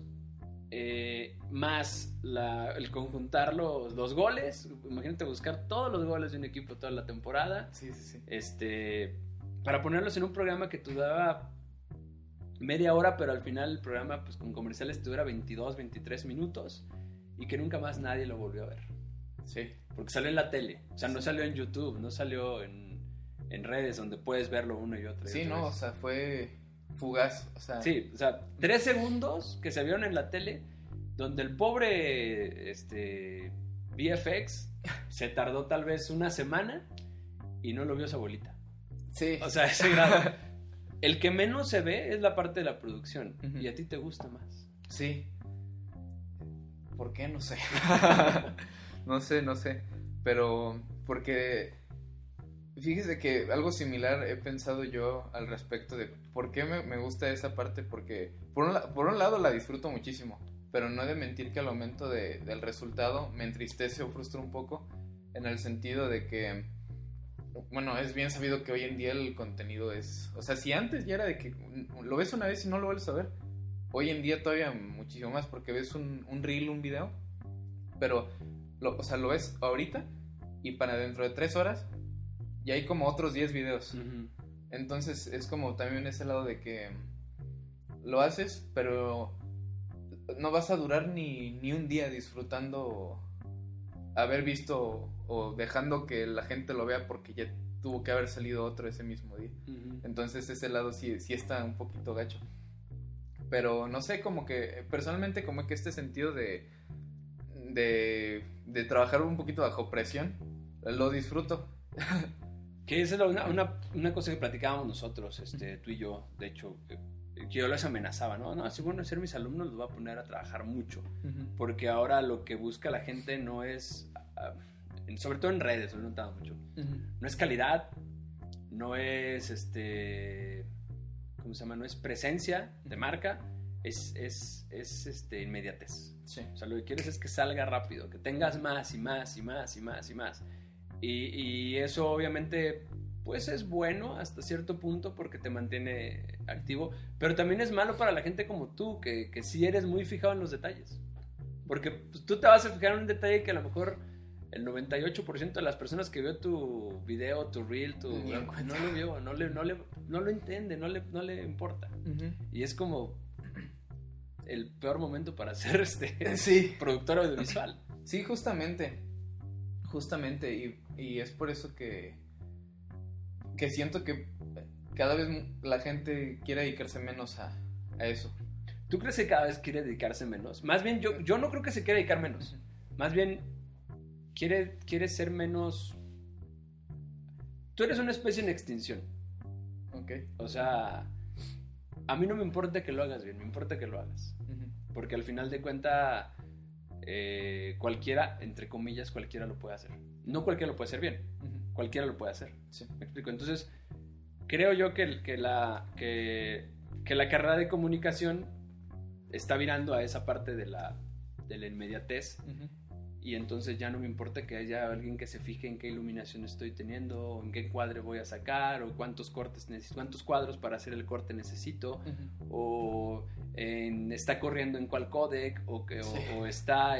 más el conjuntar los goles. Imagínate buscar todos los goles de un equipo toda la temporada. Sí. Para ponerlos en un programa que duraba media hora, pero al final el programa pues con comerciales te dura 22, 23 minutos y que nunca más nadie lo volvió a ver. Sí. Porque salió en la tele, o sea, no salió en YouTube, no salió en redes donde puedes verlo una y otra. Sí, otra vez. O sea, fue fugaz, o sea. Sí, o sea, 3 segundos que se vieron en la tele donde el pobre VFX se tardó tal vez una semana y no lo vio su abuelita. Sí. O sea, ese grado. El que menos se ve es la parte de la producción. Uh-huh. Y a ti te gusta más. Sí. ¿Por qué? No sé. No sé. Pero porque fíjese que algo similar he pensado yo al respecto de por qué me gusta esa parte. Porque por un lado la disfruto muchísimo, pero no he de mentir que al momento del resultado me entristece o frustra un poco, en el sentido de que, bueno, es bien sabido que hoy en día el contenido es... O sea, si antes ya era de que lo ves una vez y no lo vuelves a ver, hoy en día todavía muchísimo más, porque ves un reel, un video, pero lo ves ahorita y para dentro de 3 horas ya hay como otros 10 videos. Uh-huh. Entonces es como también ese lado de que lo haces, pero no vas a durar ni un día disfrutando haber visto o dejando que la gente lo vea porque ya tuvo que haber salido otro ese mismo día. Uh-huh. Entonces ese lado sí está un poquito gacho. Pero no sé, como que personalmente como que este sentido de trabajar un poquito bajo presión lo disfruto. Que esa es una cosa que platicábamos nosotros, tú y yo, de hecho, que yo les amenazaba, ¿no? Si van a ser mis alumnos, los voy a poner a trabajar mucho, uh-huh. Porque ahora lo que busca la gente no es, sobre todo en redes, lo he notado mucho, uh-huh. No es calidad, no es, ¿cómo se llama? No es presencia de marca, es inmediatez. Sí. O sea, lo que quieres es que salga rápido, que tengas más y más y más y más y más. Y eso obviamente pues es bueno hasta cierto punto porque te mantiene activo, pero también es malo para la gente como tú, que sí eres muy fijado en los detalles, porque pues, tú te vas a fijar en un detalle que a lo mejor el 98% de las personas que vio tu video, tu reel, no lo vio, no lo entiende, no le importa. Uh-huh. Y es como el peor momento para ser sí. productor audiovisual. Sí, justamente y es por eso que siento que cada vez la gente quiere dedicarse menos a eso. ¿Tú crees que cada vez quiere dedicarse menos? Más bien yo no creo que se quiera dedicar menos. Más bien quiere ser menos... Tú eres una especie en extinción. Okay. O sea, a mí no me importa que lo hagas bien, me importa que lo hagas. Uh-huh. Porque al final de cuentas cualquiera, entre comillas, cualquiera lo puede hacer. No cualquiera lo puede hacer bien, uh-huh. Cualquiera lo puede hacer. Sí. ¿Me explico? Entonces, creo yo que la carrera de comunicación está virando a esa parte de la inmediatez. Uh-huh. Y entonces ya no me importa que haya alguien que se fije en qué iluminación estoy teniendo, o en qué cuadro voy a sacar, o cuántos cortes necesito, cuántos cuadros para hacer el corte necesito, uh-huh. O está corriendo en cuál codec, o está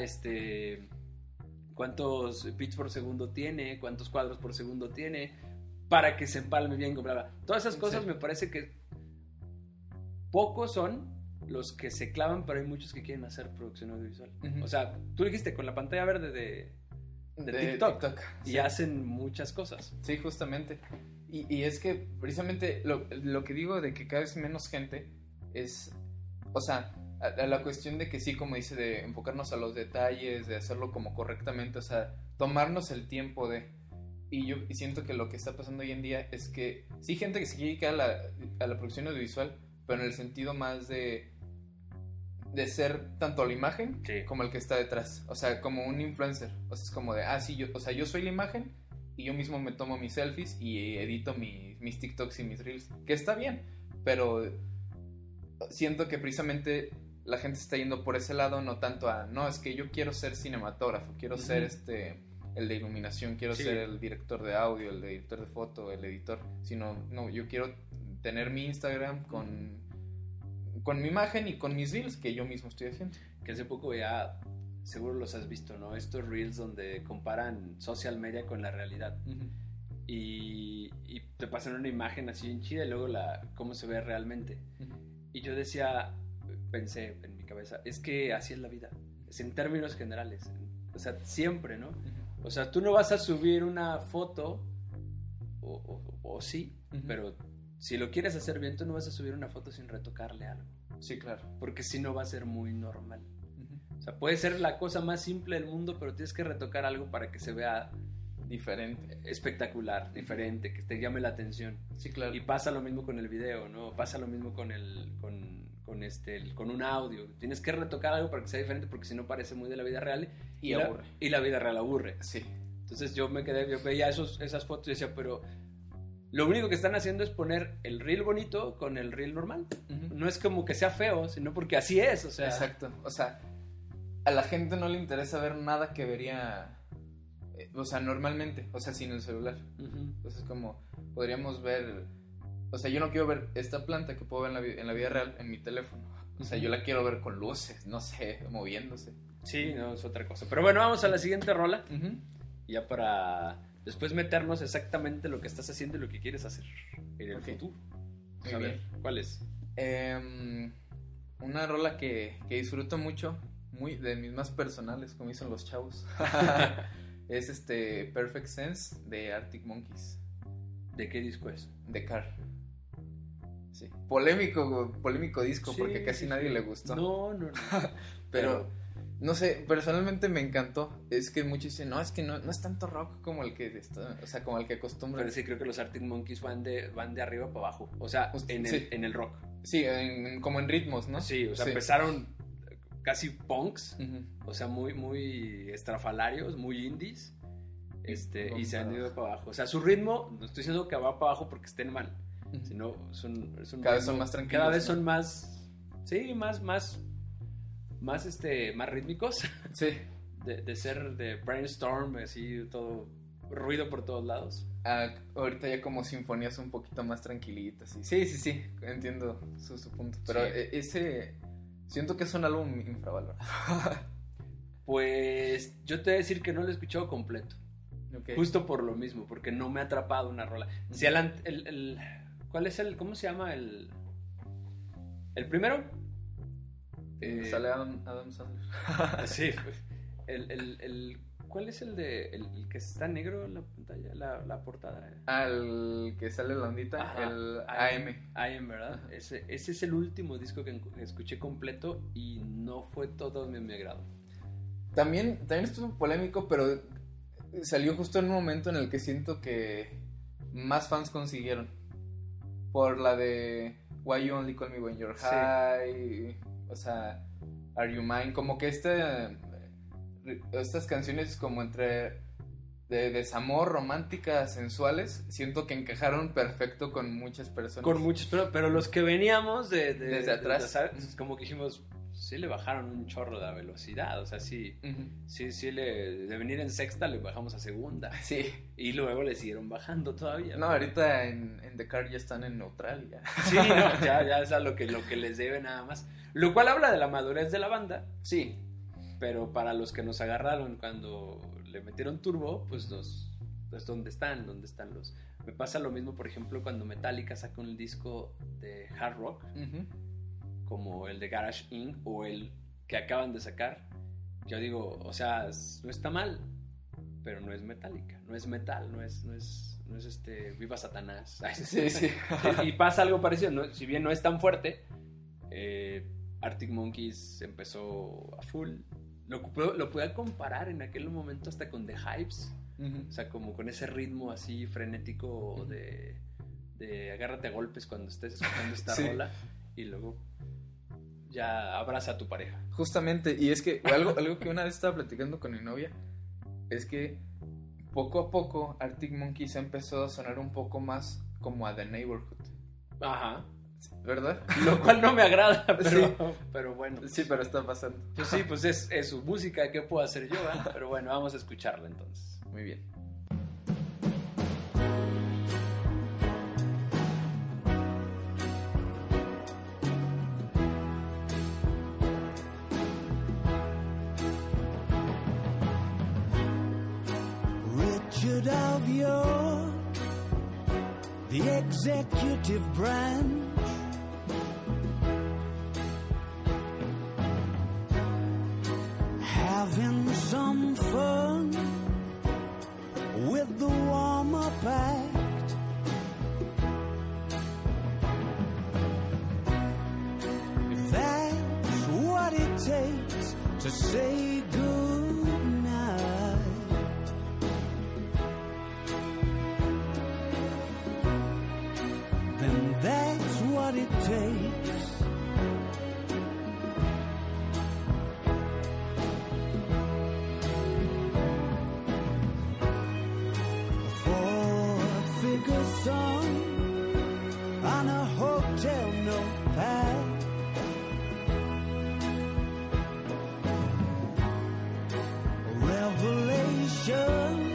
cuántos bits por segundo tiene, cuántos cuadros por segundo tiene, para que se empalme bien, bla, bla. Todas esas cosas me parece que pocos son los que se clavan, pero hay muchos que quieren hacer producción audiovisual. Uh-huh. O sea, tú dijiste con la pantalla verde de TikTok y sí. Hacen muchas cosas. Sí, justamente. Y es que precisamente lo que digo de que cada vez menos gente es, o sea, a la cuestión de que sí, como dice, de enfocarnos a los detalles, de hacerlo como correctamente, o sea, tomarnos el tiempo de... Y yo siento que lo que está pasando hoy en día es que sí, gente que se dedica a la producción audiovisual, pero en el sentido más de ser tanto la imagen, sí, como el que está detrás. O sea, como un influencer. O sea, es como de, sí, yo soy la imagen y yo mismo me tomo mis selfies y edito mis TikToks y mis Reels. Que está bien, pero siento que precisamente la gente está yendo por ese lado, no tanto a, no, es que yo quiero ser cinematógrafo, quiero ser el de iluminación, quiero ser el director de audio, el director de foto, el editor, sino, no, yo quiero tener mi Instagram con mi imagen y con mis reels que yo mismo estoy haciendo. Que hace poco ya, seguro los has visto, ¿no? Estos reels donde comparan social media con la realidad. Y te pasan una imagen así en chida y luego cómo se ve realmente. Y yo pensé en mi cabeza, es que así es la vida, es en términos generales, o sea, siempre, ¿no? O sea, tú no vas a subir una foto, o sí, pero si lo quieres hacer bien, tú no vas a subir una foto sin retocarle algo. Sí, claro. Porque si no va a ser muy normal. O sea, puede ser la cosa más simple del mundo, pero tienes que retocar algo para que se vea diferente, espectacular, diferente, que te llame la atención. Sí, claro. Y pasa lo mismo con el video, ¿no? Pasa lo mismo con con un audio. Tienes que retocar algo para que sea diferente, porque si no parece muy de la vida real y aburre. Y la vida real aburre. Sí. Entonces yo veía esas fotos y decía, pero lo único que están haciendo es poner el reel bonito con el reel normal. No es como que sea feo, sino porque así es, o sea. Exacto. O sea, a la gente no le interesa ver nada que vería, o sea, normalmente, o sea, sin el celular. Entonces, como podríamos ver, o sea, yo no quiero ver esta planta que puedo ver en la vida real en mi teléfono. O sea, yo la quiero ver con luces, no sé, moviéndose. Sí, no, es otra cosa. Pero bueno, vamos a la siguiente rola. Ya para después meternos exactamente lo que estás haciendo y lo que quieres hacer en el futuro. Muy bien. Ver, ¿cuál es? Una rola que disfruto mucho, muy de mis más personales, como dicen los chavos. Es Perfect Sense de Arctic Monkeys. ¿De qué disco es? De Car. Sí. Polémico disco, sí, porque casi nadie le gustó. No. Pero no sé, personalmente me encantó. Es que muchos dicen, no, es que no es tanto rock como el que o sea, como el que acostumbran. Pero sí, creo que los Arctic Monkeys van de arriba para abajo. O sea, en el rock. Sí, como en ritmos, ¿no? Sí, o sea, empezaron casi punks, o sea, muy estrafalarios, muy indies, y se han ido para abajo. O sea, su ritmo, no estoy diciendo que va para abajo porque estén mal, sino cada vez son más tranquilos. Cada vez son más, sí, más rítmicos. Sí. De ser de brainstorm, así, todo ruido por todos lados. Ahorita ya como sinfonías un poquito más tranquilitas. Sí, entiendo su punto. Pero sí. Siento que es un álbum infravalorado. Pues yo te voy a decir que no lo he escuchado completo. Okay. Justo por lo mismo, porque no me ha atrapado una rola. Si ¿cuál es cómo se llama el primero? Sale Adam Sandler. Sí, ¿cuál es el que está negro en la pantalla, la portada? El que sale la ondita. Ajá. El AM, ¿verdad? Ese es el último disco que escuché completo y no fue todo de mi agrado. También estuvo polémico, pero salió justo en un momento en el que siento que más fans consiguieron. Por la de Why You Only Call Me When You're High, o sea, Are You Mine, como que estas canciones como entre de desamor, románticas, sensuales, siento que encajaron perfecto con muchas personas. Con muchos, pero los que veníamos desde atrás, como que dijimos, sí le bajaron un chorro de velocidad, o sea, sí, de venir en sexta le bajamos a segunda. Sí. Y luego le siguieron bajando todavía. No, ahorita en The Car ya están en neutral ya. Sí, no, ya es a lo que les debe nada más. Lo cual habla de la madurez de la banda. Sí. Pero para los que nos agarraron cuando le metieron turbo, pues ¿dónde están los? Me pasa lo mismo, por ejemplo, cuando Metallica saca un disco de hard rock, como el de Garage Inc. o el que acaban de sacar. Yo digo, o sea, no está mal, pero no es Metallica, no es metal, no es Viva Satanás. Sí. Y pasa algo parecido, ¿no? Si bien no es tan fuerte, Arctic Monkeys empezó a full. Lo podía comparar en aquel momento hasta con The Hypes. O sea, como con ese ritmo así frenético de agárrate a golpes cuando estés escuchando esta rola y luego ya abraza a tu pareja. Justamente, y es que algo que una vez estaba platicando con mi novia es que poco a poco Arctic Monkeys empezó a sonar un poco más como a The Neighborhood. Ajá. ¿Verdad? Lo cual no me agrada, pero bueno. Sí, pero está pasando. Pues sí, pues es su música, ¿qué puedo hacer yo? Pero bueno, vamos a escucharla entonces. Muy bien. Richard of York, the executive branch, having some fun with the warm-up act. If that's what it takes to say goodnight, then that's what it takes. Four-figure sum on a hotel notepad. Revelation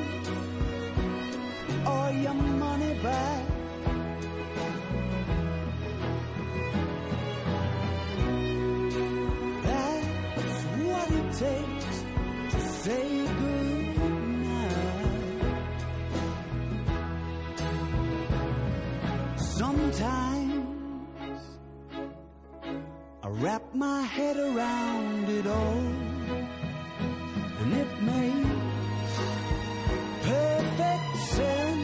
or your money back. That's what it takes to say goodnight. Sometimes I wrap my head around it all, and it makes perfect sense.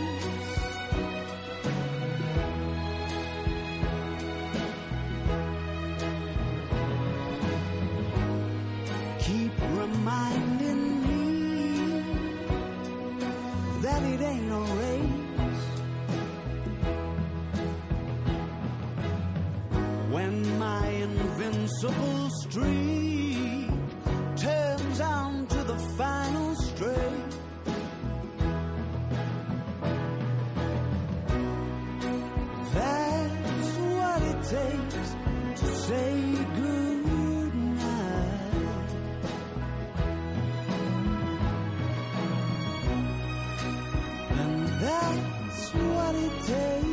Keep reminding me that it ain't a race. When my invincible streak turns on to the final straight, that's what it takes to say goodnight. And that's what it takes.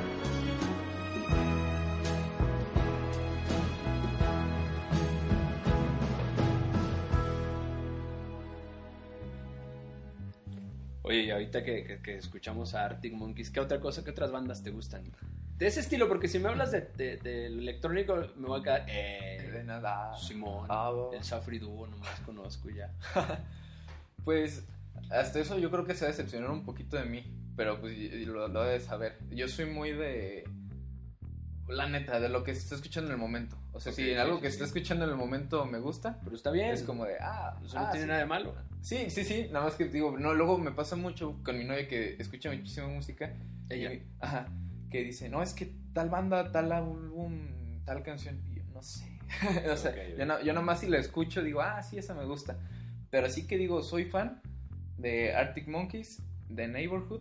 Oye, y ahorita que escuchamos a Arctic Monkeys, ¿qué otra cosa, qué otras bandas te gustan? De ese estilo, porque si me hablas del electrónico, me voy a quedar... De nada. Simón, el Safri Duo, nomás conozco ya. Pues, hasta eso yo creo que se decepcionaron un poquito de mí, pero pues lo debes saber. Yo soy muy de... La neta, de lo que se está escuchando en el momento. O sea, si en algo que se está escuchando en el momento me gusta, pero está bien. Es como de, eso no tiene nada de malo. Sí, nada más que digo, no, luego me pasa mucho con mi novia que escucha muchísima música. Ella. Que dice, no, es que tal banda, tal álbum, tal canción, y yo no sé. O sea, yo nomás si la escucho digo, sí, esa me gusta. Pero sí que digo, soy fan de Arctic Monkeys, de Neighborhood,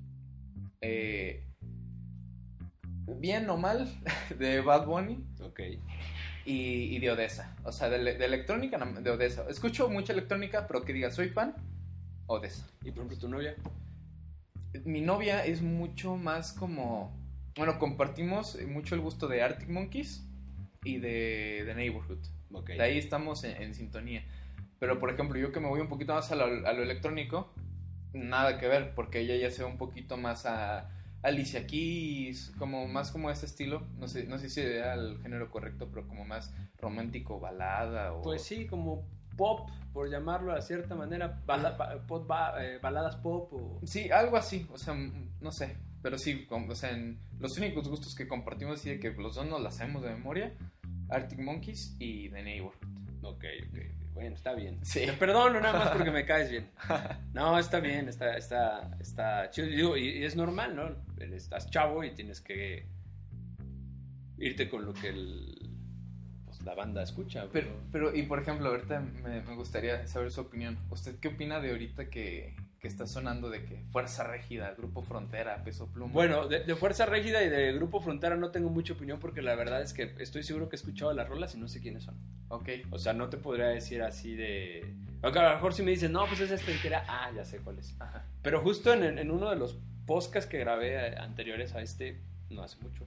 bien o mal, de Bad Bunny. Y de Odessa. O sea, de electrónica, de Odessa. Escucho mucha electrónica, pero que diga, soy fan, Odessa. ¿Y por ejemplo tu novia? Mi novia es mucho más como... Bueno, compartimos mucho el gusto de Arctic Monkeys y de Neighborhood. De ahí estamos en sintonía. Pero, por ejemplo, yo que me voy un poquito más a lo electrónico, nada que ver, porque ella ya se va un poquito más a Alicia Keys, más como ese estilo. No sé si sea el género correcto, pero como más romántico, balada o... Pues sí, como pop, por llamarlo de cierta manera, baladas pop o... Sí, algo así, o sea, no sé, pero sí, o sea, los únicos gustos que compartimos, así de que los dos nos las hacemos de memoria, Arctic Monkeys y The Neighborhood. Ok, bueno, está bien. Sí. Te perdono nada más porque me caes bien. No, está bien, está chido. Digo, y es normal, ¿no? Estás chavo y tienes que irte con lo que la banda escucha. Pero y por ejemplo, ahorita me gustaría saber su opinión. ¿Usted qué opina de ahorita que que está sonando de que Fuerza Régida, Grupo Frontera, Peso Pluma. Bueno, de Fuerza Régida y de Grupo Frontera no tengo mucha opinión porque la verdad es que estoy seguro que he escuchado las rolas y no sé quiénes son. Ok. O sea, no te podría decir así de... Aunque a lo mejor si me dicen, no, pues es esta entera, ya sé cuál es. Ajá. Pero justo en uno de los podcasts que grabé anteriores a este, no hace mucho,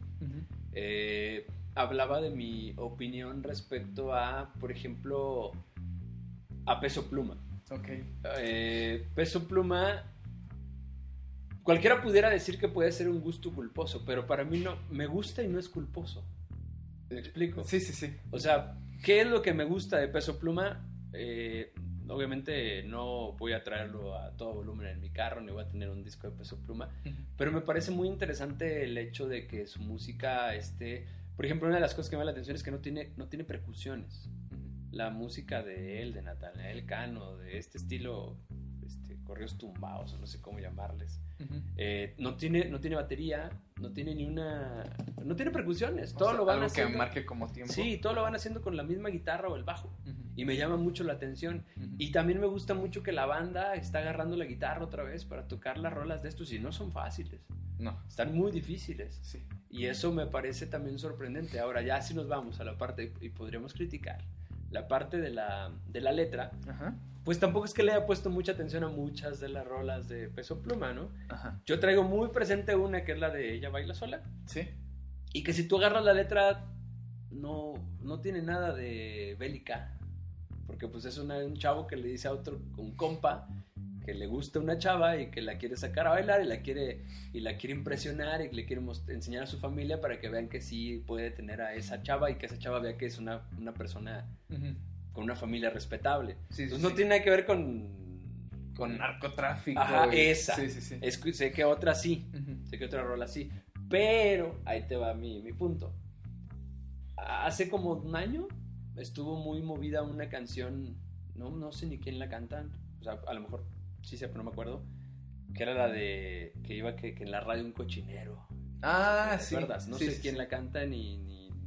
hablaba de mi opinión respecto a, por ejemplo, a Peso Pluma. Ok. Peso Pluma, cualquiera pudiera decir que puede ser un gusto culposo, pero para mí no, me gusta y no es culposo. ¿Me explico? Sí, sí, sí. O sea, ¿qué es lo que me gusta de Peso Pluma? Obviamente no voy a traerlo a todo volumen en mi carro, ni voy a tener un disco de Peso Pluma, pero me parece muy interesante el hecho de que su música por ejemplo, una de las cosas que me llama la atención es que no tiene percusiones. La música de él, de Natanael Cano, de este estilo, corridos tumbados, o no sé cómo llamarles. No tiene batería, no tiene percusiones, todo lo van haciendo. Que marque como tiempo. Sí, todo lo van haciendo con la misma guitarra o el bajo. Y me llama mucho la atención. Y también me gusta mucho que la banda está agarrando la guitarra otra vez para tocar las rolas de estos y no son fáciles. No. Están muy difíciles. Sí. Y eso me parece también sorprendente. Ahora ya si nos vamos a la parte, y podríamos criticar, la parte de la letra, pues tampoco es que le haya puesto mucha atención a muchas de las rolas de Peso Pluma, ¿no? Ajá. Yo traigo muy presente una que es la de Ella Baila Sola. Sí. Y que si tú agarras la letra, no tiene nada de bélica. Porque pues es un chavo que le dice a un compa, que le gusta una chava y que la quiere sacar a bailar y la quiere impresionar y le quiere enseñar a su familia para que vean que sí puede tener a esa chava y que esa chava vea que es una persona con una familia respetable. Sí, Entonces sí, no sí. tiene nada que ver con narcotráfico. Ajá, esa. Sí, sí, sí. Sé que otra sí, sé que otra rola sí, pero ahí te va mi punto. Hace como un año estuvo muy movida una canción, no sé ni quién la canta, o sea, a lo mejor sí sé, pero no me acuerdo, que era la de que iba que en la radio un cochinero. Sí. ¿Recuerdas? No Sí, sé sí, quién sí. la canta ni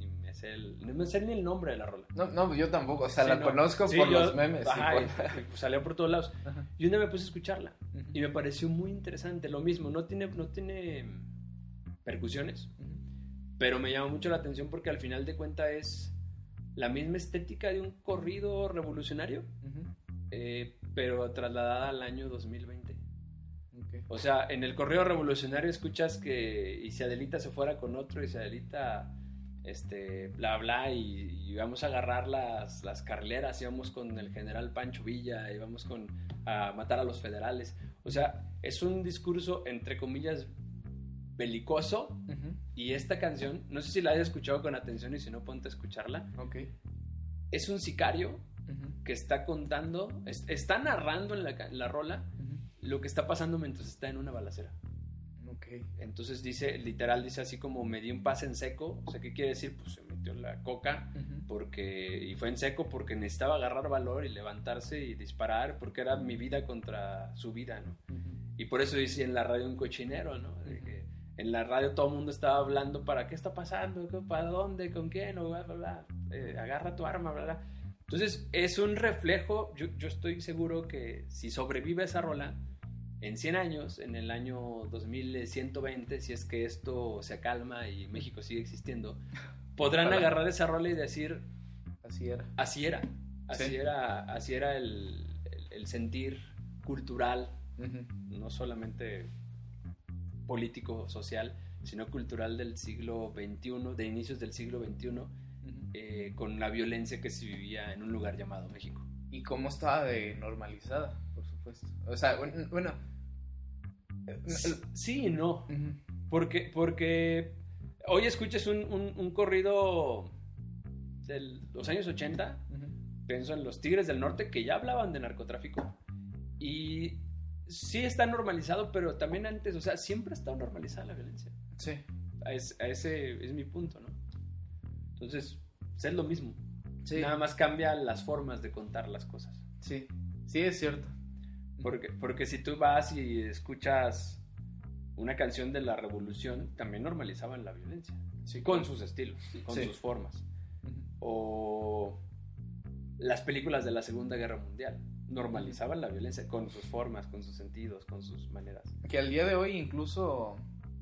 me sé ni el nombre de la rola. No, yo tampoco, o sea, Sí, la no. conozco Sí, por yo- los memes. ajá, y por- y salió por todos lados. Ajá. Y un día me puse a escucharla y me pareció muy interesante. Lo mismo, no tiene percusiones, pero me llama mucho la atención porque al final de cuentas es la misma estética de un corrido revolucionario, pero trasladada al año 2020. Okay. O sea, en el corrido revolucionario escuchas que y si Adelita se fuera con otro y si Adelita bla bla y vamos a agarrar las carrileras y vamos con el general Pancho Villa y vamos a matar a los federales. O sea, es un discurso entre comillas belicoso. Y esta canción, no sé si la hayas escuchado con atención y si no, ponte a escucharla. Okay. Es un sicario que está contando, está narrando en la rola lo que está pasando mientras está en una balacera. Okay. Entonces literal dice así como me di un pase en seco. O sea, ¿qué quiere decir? Pues se metió la coca y fue en seco porque necesitaba agarrar valor y levantarse y disparar porque era mi vida contra su vida, ¿no? Y por eso dice en la radio un cochinero, ¿no? De que en la radio todo el mundo estaba hablando para qué está pasando, para dónde, con quién, bla, bla, bla. Agarra tu arma, bla, bla. Entonces es un reflejo. Yo estoy seguro que si sobrevive esa rola en 100 años, en el año 2120, si es que esto se calma y México sigue existiendo, podrán agarrar esa rola y decir así era. Así era. Sí. Así era el sentir cultural, no solamente político, social, sino cultural del siglo XXI, de inicios del siglo XXI, con la violencia que se vivía en un lugar llamado México. Y cómo estaba de normalizada, por supuesto. O sea, bueno. Sí y no. Porque hoy escuchas un corrido de los años 80, pienso en los Tigres del Norte que ya hablaban de narcotráfico y sí está normalizado, pero también antes, o sea, siempre ha estado normalizada la violencia. Sí. Ese es mi punto, ¿no? Entonces, es lo mismo. Sí. Nada más cambia las formas de contar las cosas. Sí, sí, es cierto. Porque si tú vas y escuchas una canción de la revolución, también normalizaban la violencia. Sí, con sus estilos, con sus formas. O las películas de la Segunda Guerra Mundial. normalizaban la violencia con sus formas, con sus sentidos, con sus maneras. Que al día de hoy incluso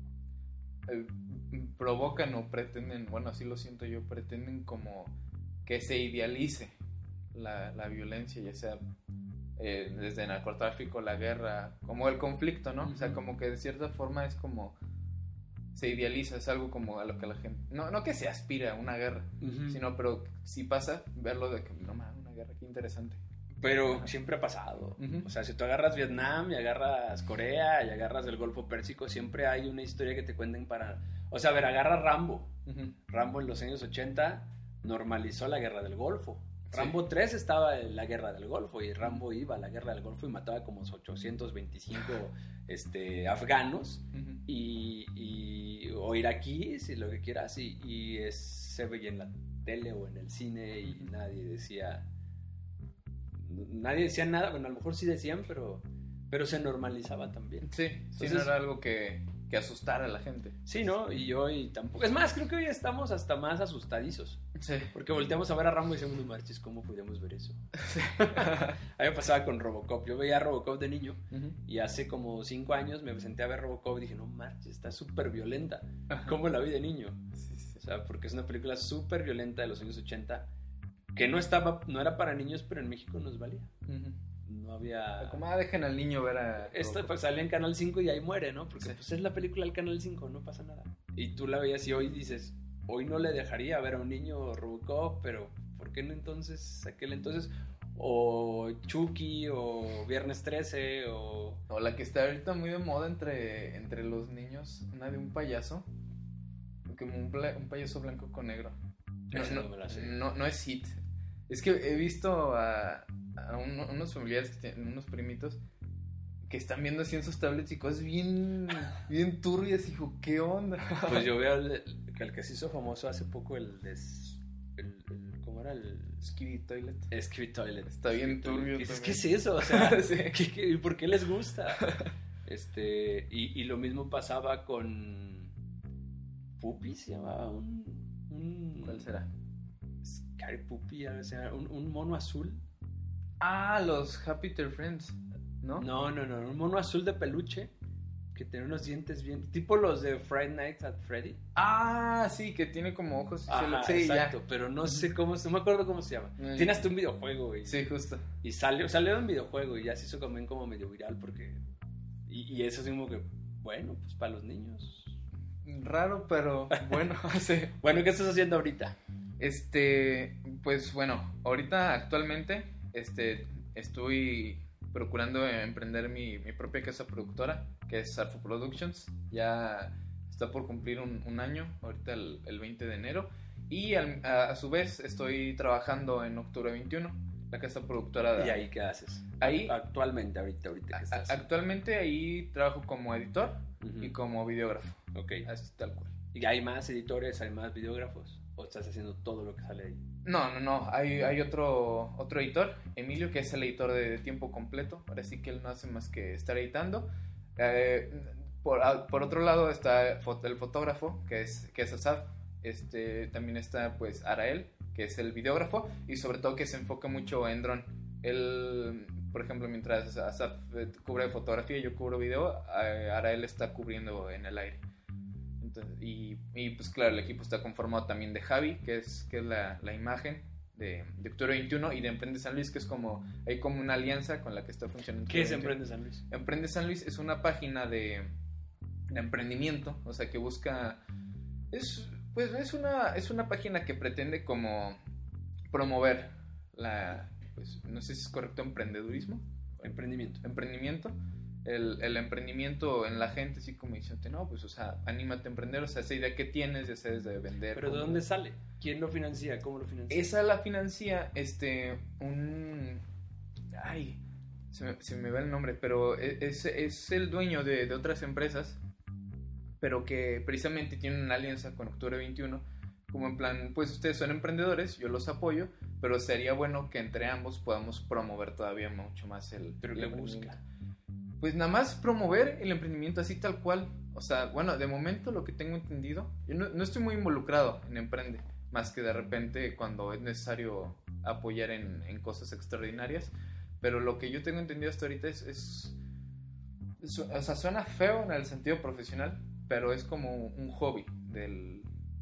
provocan o pretenden, bueno, así lo siento yo, pretenden como que se idealice la violencia, ya sea desde el narcotráfico, la guerra, como el conflicto, ¿no? O sea, como que de cierta forma es como se idealiza, es algo como a lo que la gente, no que se aspira a una guerra, sino, pero si pasa, verlo de que, no mames, una guerra, qué interesante. Pero siempre ha pasado. O sea, si tú agarras Vietnam y agarras Corea y agarras el Golfo Pérsico, siempre hay una historia que te cuenten para... O sea, a ver, agarra Rambo. Rambo en los años 80 normalizó la guerra del Golfo. Rambo 3 estaba en la guerra del Golfo y Rambo iba a la guerra del Golfo y mataba como 825 afganos o iraquíes, si lo que quieras, y se veía en la tele o en el cine y nadie decía nada. Bueno, a lo mejor sí decían, pero se normalizaba también. Sí, entonces, no era algo que asustara a la gente. Sí, ¿no? Y hoy tampoco. Es más, creo que hoy estamos hasta más asustadizos. Sí. Porque volteamos a ver a Rambo y decimos, no marches, ¿cómo podíamos ver eso? Sí. A mí me pasaba con Robocop. Yo veía a Robocop de niño y hace como 5 años me senté a ver Robocop y dije, no marches, está súper violenta. ¿Cómo la vi de niño? Sí. O sea, porque es una película súper violenta de los años 80 que no era para niños, pero en México nos valía. No había... Como, dejen al niño ver a... Esto pues sale en Canal 5 y ahí muere, ¿no? Porque pues es la película del Canal 5, no pasa nada. Y tú la veías y hoy dices, hoy no le dejaría ver a un niño Robocop, pero ¿por qué no entonces, aquel entonces? O Chucky, o Viernes 13, o la que está ahorita muy de moda entre los niños, una de un payaso, como un payaso blanco con negro. No es Hit. Es que he visto a unos familiares que tienen unos primitos que están viendo así en sus tablets y cosas bien turbias, hijo, ¿qué onda? Pues yo veo el que se hizo famoso hace poco, ¿cómo era? El Skibidi Toilet. Skibidi Toilet. Está bien turbio. ¿Qué es eso? O sea, sí. ¿Por qué les gusta? Y lo mismo pasaba con Puppy, se llamaba ¿Cuál será? Scary Puppy, o sea, un mono azul. Los Happy Tree Friends, ¿no? No, un mono azul de peluche que tiene unos dientes bien, tipo los de Friday Night at Freddy. Sí, que tiene como ojos. Sí, exacto, pero no sé cómo, no me acuerdo cómo se llama. Tiene hasta un videojuego, güey. Sí, justo. Y salió de un videojuego y ya se hizo como medio viral porque... Y eso es como que, bueno, pues para los niños. Raro, pero bueno, sí. Bueno, ¿qué estás haciendo ahorita? Pues bueno, ahorita actualmente estoy procurando emprender mi propia casa productora, que es Sarfo Productions. Ya está por cumplir un año, ahorita el 20 de enero. Y a su vez estoy trabajando en Octubre 21, la casa productora. ¿Y ahí qué haces? Ahí, ahorita ¿qué estás? Actualmente ahí trabajo como editor y como videógrafo. Ok. Así tal cual. ¿Y hay más editores, hay más videógrafos? ¿O estás haciendo todo lo que sale ahí? No. Hay otro editor, Emilio, que es el editor de tiempo completo. Ahora sí que él no hace más que estar editando. Por otro lado está el fotógrafo, que es Asaf. También está pues Arael, que es el videógrafo. Y sobre todo que se enfoca mucho en dron. Él, por ejemplo, mientras Asaf cubre fotografía y yo cubro video, Arael está cubriendo en el aire. Y pues claro, el equipo está conformado también de Javi, que es la imagen de Octubre 21, y de Emprende San Luis, que es como una alianza con la que está funcionando. ¿Qué es Emprende San Luis? Emprende San Luis es una página de emprendimiento, o sea, que busca... Es una página que pretende como promover pues no sé si es correcto, emprendedurismo. Emprendimiento. El emprendimiento en la gente, así como diciendo, no, pues, o sea, anímate a emprender, o sea, esa idea que tienes, ya sabes, de vender. ¿Pero de dónde sale? ¿Quién lo financia? ¿Cómo lo financia? Esa la financia, se me va el nombre, pero es el dueño de otras empresas, pero que precisamente tiene una alianza con Octubre 21, como en plan, pues ustedes son emprendedores, yo los apoyo, pero sería bueno que entre ambos podamos promover todavía mucho más ¿Pero qué busca? Pues nada más promover el emprendimiento así tal cual. O sea, bueno, de momento lo que tengo entendido, yo no estoy muy involucrado en Emprende, más que de repente cuando es necesario apoyar en cosas extraordinarias, pero lo que yo tengo entendido hasta ahorita o sea, suena feo en el sentido profesional, pero es como un hobby del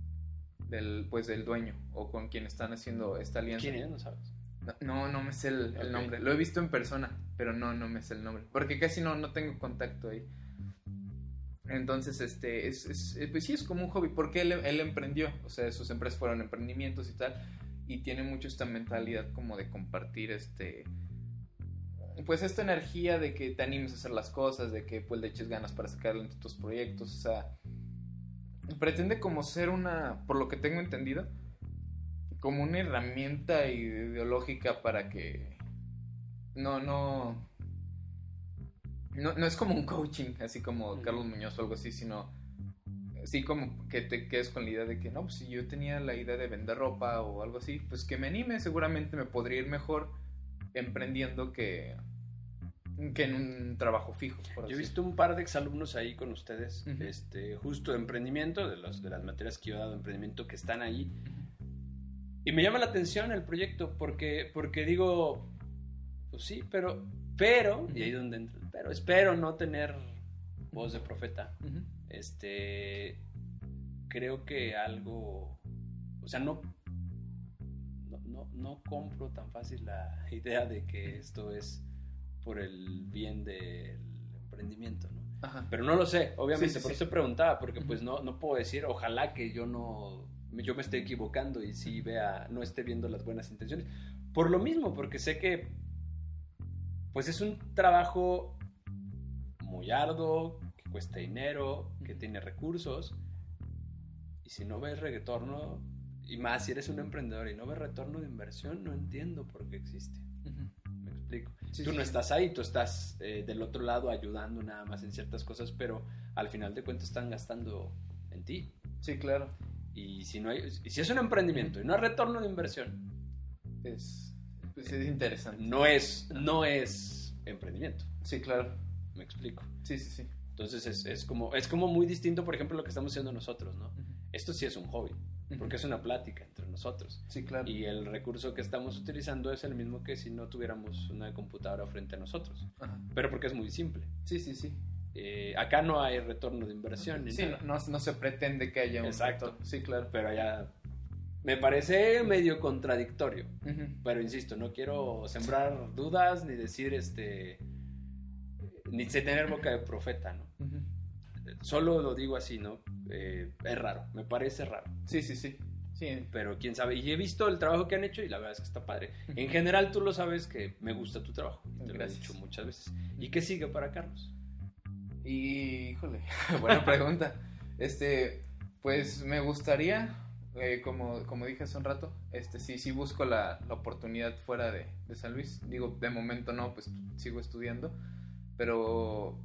dueño o con quien están haciendo esta alianza. ¿Quién es? ¿No sabes? No me sé el nombre. Lo he visto en persona, pero no me sé el nombre. Porque casi no tengo contacto ahí. Entonces, pues sí, es como un hobby. Porque él emprendió. O sea, sus empresas fueron emprendimientos y tal. Y tiene mucho esta mentalidad como de compartir pues esta energía de que te animes a hacer las cosas, de que pues le eches ganas para sacar adelante tus proyectos. O sea, pretende como ser por lo que tengo entendido, como una herramienta ideológica para que no es como un coaching, así como Carlos Muñoz o algo así, sino sí como que te quedes con la idea de que no, pues si yo tenía la idea de vender ropa o algo así, pues que me anime, seguramente me podría ir mejor emprendiendo que en un trabajo fijo. Yo he visto un par de exalumnos ahí con ustedes, justo de emprendimiento, de las materias que yo he dado de emprendimiento, que están ahí. Y me llama la atención el proyecto porque digo, pues sí, pero y ahí donde entra el pero, espero no tener voz de profeta. Creo que algo, o sea, no compro tan fácil la idea de que esto es por el bien del emprendimiento, ¿no? Ajá. Pero no lo sé, obviamente, por eso preguntaba, porque pues no puedo decir, ojalá que yo me esté equivocando y sí no esté viendo las buenas intenciones. Por lo mismo, porque sé que pues es un trabajo muy arduo, que cuesta dinero, que tiene recursos, y si no ves retorno, y más si eres un emprendedor y no ves retorno de inversión, no entiendo por qué existe. ¿Me explico? Tú no estás ahí, tú estás del otro lado ayudando nada más en ciertas cosas, pero al final de cuentas están gastando en ti. Sí, claro. Y si es un emprendimiento y no hay retorno de inversión, es interesante. No es emprendimiento. Sí, claro. Me explico. Sí. Entonces es como muy distinto, por ejemplo, lo que estamos haciendo nosotros, ¿no? Esto sí es un hobby, porque es una plática entre nosotros. Sí, claro. Y el recurso que estamos utilizando es el mismo que si no tuviéramos una computadora frente a nosotros. Ajá. Pero porque es muy simple. Sí. Acá no hay retorno de inversión. Sí, no se pretende que haya un retorno. Sí, claro. Pero allá me parece medio contradictorio. Pero insisto, no quiero sembrar dudas ni decir ni tener boca de profeta, ¿no? Solo lo digo así, ¿no? Es raro, me parece raro. Sí. Pero quién sabe. Y he visto el trabajo que han hecho y la verdad es que está padre. En general tú lo sabes que me gusta tu trabajo. Te lo he dicho muchas veces. ¿Y qué sigue para Carlos? Híjole, buena pregunta. Pues me gustaría, como dije hace un rato, sí busco la oportunidad fuera de San Luis. Digo, de momento no, pues sigo estudiando, pero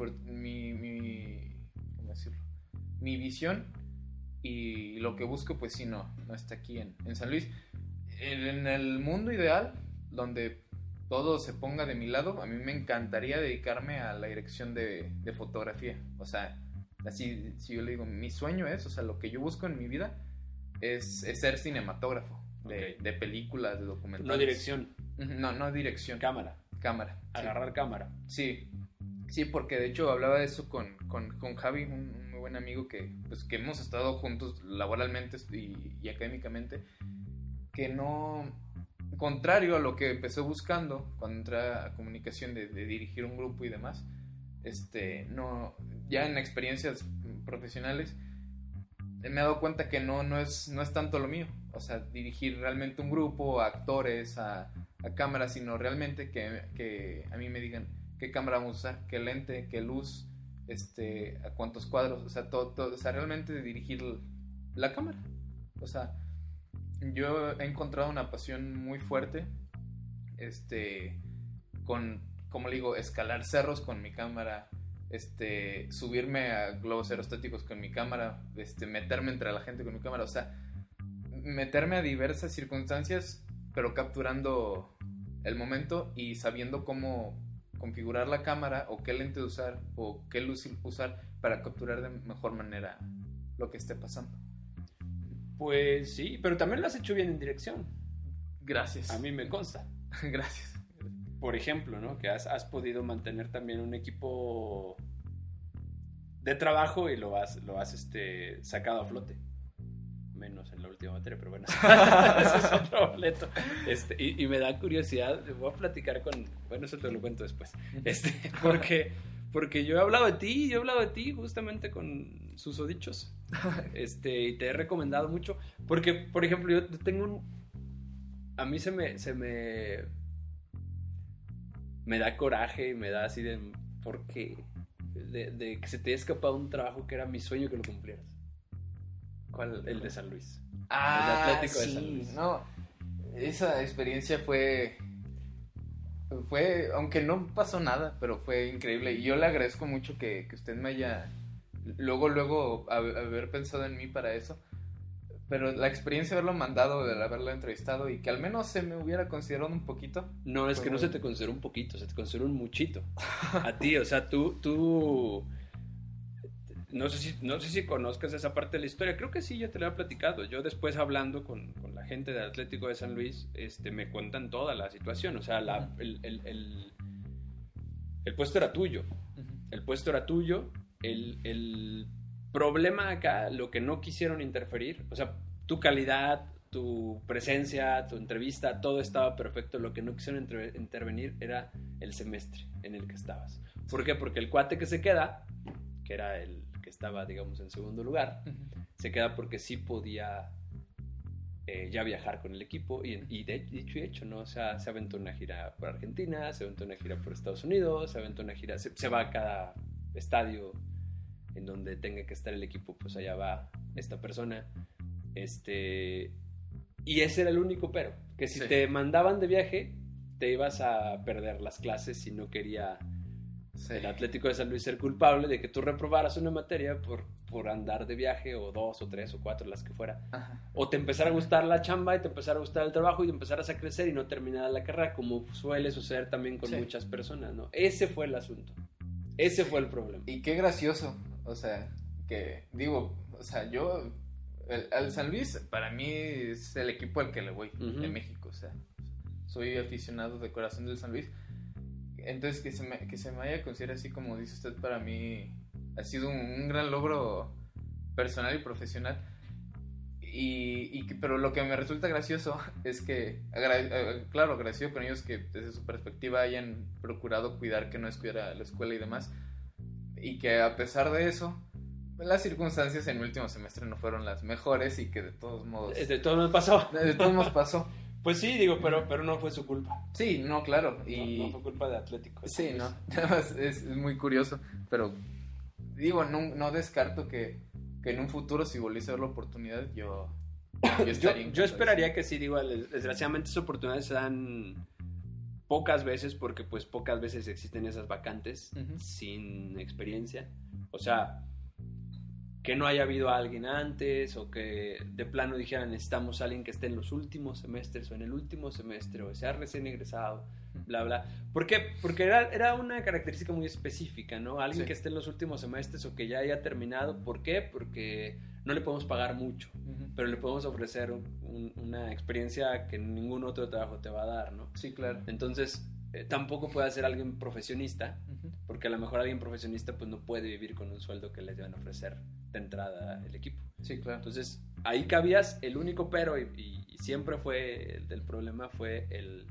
¿cómo decirlo? Mi visión y lo que busco, pues sí, no está aquí en San Luis. En el mundo ideal, donde todo se ponga de mi lado, a mí me encantaría dedicarme a la dirección de fotografía. O sea, así, si yo le digo, mi sueño es, o sea, lo que yo busco en mi vida es ser cinematógrafo de películas, de documentales. No dirección. No dirección. Cámara. Agarrar sí. Cámara. Sí, porque de hecho hablaba de eso con Javi, un muy buen amigo que hemos estado juntos laboralmente y académicamente, que no, contrario a lo que empecé buscando cuando entré a comunicación de dirigir un grupo y demás, no, ya en experiencias profesionales me he dado cuenta que no es tanto lo mío, o sea, dirigir realmente un grupo, a actores, a cámaras, sino realmente que a mí me digan qué cámara vamos a usar, qué lente, qué luz, a cuántos cuadros, o sea, todo, o sea, realmente dirigir la cámara. O sea, yo he encontrado una pasión muy fuerte, con, como le digo, escalar cerros con mi cámara, subirme a globos aerostáticos con mi cámara, meterme entre la gente con mi cámara, o sea, meterme a diversas circunstancias, pero capturando el momento y sabiendo cómo configurar la cámara o qué lente usar o qué luz usar para capturar de mejor manera lo que esté pasando. Pues sí, pero también lo has hecho bien en dirección. Gracias. A mí me consta. Gracias. por ejemplo, ¿no? Que has podido mantener también un equipo de trabajo y lo has sacado a flote. Menos en la última materia, pero bueno, ese es otro boleto. Y me da curiosidad, voy a platicar bueno, eso te lo cuento después. Porque yo he hablado de ti justamente con susodichos. Y te he recomendado mucho. Porque, por ejemplo, yo tengo a mí se me da coraje y me da así de que se te haya escapado un trabajo que era mi sueño que lo cumplieras. ¿Cuál? El de San Luis. El Atlético de San Luis. No, esa experiencia fue, aunque no pasó nada, pero fue increíble. Y yo le agradezco mucho que usted me haya, luego haber pensado en mí para eso. Pero la experiencia de haberlo mandado, de haberlo entrevistado y que al menos se me hubiera considerado un poquito. No, es que no se te consideró un poquito, se te consideró un muchito. A ti, o sea, tú no sé si conozcas esa parte de la historia. Creo que sí, ya te lo he platicado. Yo después hablando con la gente del Atlético de San Luis, me cuentan toda la situación. O sea, el puesto era tuyo. El puesto era tuyo. El problema acá, lo que no quisieron interferir, o sea, tu calidad, tu presencia, tu entrevista, todo estaba perfecto. Lo que no quisieron intervenir era el semestre en el que estabas. ¿Por qué? Porque el cuate que se queda, que era el que estaba, digamos, en segundo lugar, se queda porque sí podía ya viajar con el equipo y de dicho y hecho, ¿no? O sea, se aventó una gira por Argentina, se aventó una gira por Estados Unidos, se aventó una gira, se va a cada estadio en donde tenga que estar el equipo, pues allá va esta persona. Y ese era el único pero, que si te mandaban de viaje, te ibas a perder las clases si no quería el Atlético de San Luis ser culpable de que tú reprobaras una materia por andar de viaje, o 2 o 3 o 4, las que fuera. Ajá. O te empezara a gustar la chamba y te empezara a gustar el trabajo y te empezaras a crecer y no terminar la carrera, como suele suceder también con muchas personas, ¿no? Ese fue el asunto. Ese fue el problema. Y qué gracioso, o sea, que digo, o sea, yo el San Luis para mí es el equipo al que le voy en México, o sea, soy aficionado de corazón del San Luis. Entonces que se me haya considerado así, como dice usted, para mí ha sido un gran logro personal y profesional. Pero lo que me resulta gracioso es que, claro, agradecido con ellos que desde su perspectiva hayan procurado cuidar que no descuidara la escuela y demás, y que a pesar de eso, las circunstancias en el último semestre no fueron las mejores y que de todos modos... De todos modos pasó. De todos modos pasó. Pues sí, digo, pero no fue su culpa. Sí, no, claro. Y no fue culpa de Atlético. Sí, no. Es muy curioso. Pero digo, no descarto que en un futuro, si volviese a ver la oportunidad, yo estaría yo esperaría que sí, digo, desgraciadamente esas oportunidades se dan pocas veces, porque pues pocas veces existen esas vacantes sin experiencia. O sea, que no haya habido a alguien antes, o que de plano dijeran necesitamos a alguien que esté en los últimos semestres o en el último semestre, o sea recién egresado, bla bla. ¿Por qué? Porque era una característica muy específica, ¿no? Alguien que esté en los últimos semestres o que ya haya terminado. ¿Por qué? Porque no le podemos pagar mucho, pero le podemos ofrecer una experiencia que ningún otro trabajo te va a dar, ¿no? Sí, claro. Entonces tampoco puede ser alguien profesionista, porque a lo mejor alguien profesionista pues no puede vivir con un sueldo que les van a ofrecer de entrada el equipo. Sí, claro. Entonces ahí cabías. El único pero, y siempre fue el problema, fue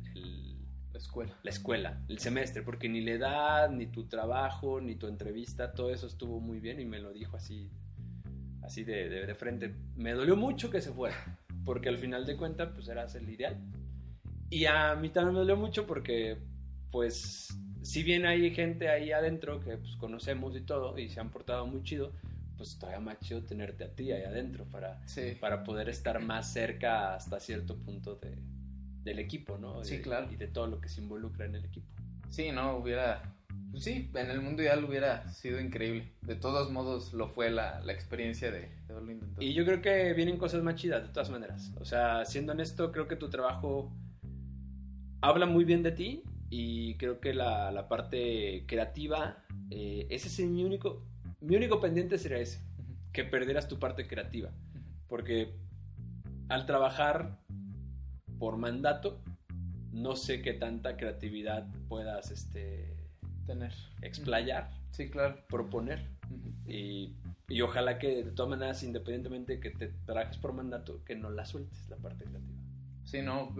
la escuela, el semestre, porque ni la edad, ni tu trabajo, ni tu entrevista, todo eso estuvo muy bien, y me lo dijo así de frente. Me dolió mucho que se fuera, porque al final de cuentas pues eras el ideal. Y a mí también me dolió mucho porque pues si bien hay gente ahí adentro que pues conocemos y todo y se han portado muy chido, pues todavía más chido tenerte a ti ahí adentro para poder estar más cerca hasta cierto punto del equipo, ¿no? Sí, claro. Y de todo lo que se involucra en el equipo. Sí, no, pues sí, en el mundo ideal hubiera sido increíble. De todos modos lo fue la experiencia de haberlo intentado. Y yo creo que vienen cosas más chidas de todas maneras. O sea, siendo honesto, creo que tu trabajo habla muy bien de ti, y creo que la parte creativa, ese es mi único pendiente sería ese, que perdieras tu parte creativa, porque al trabajar por mandato no sé qué tanta creatividad puedas tener, explayar, sí, claro, proponer. Y ojalá que de todas maneras, independientemente de que te trabajes por mandato, que no la sueltes la parte creativa. Sí, no,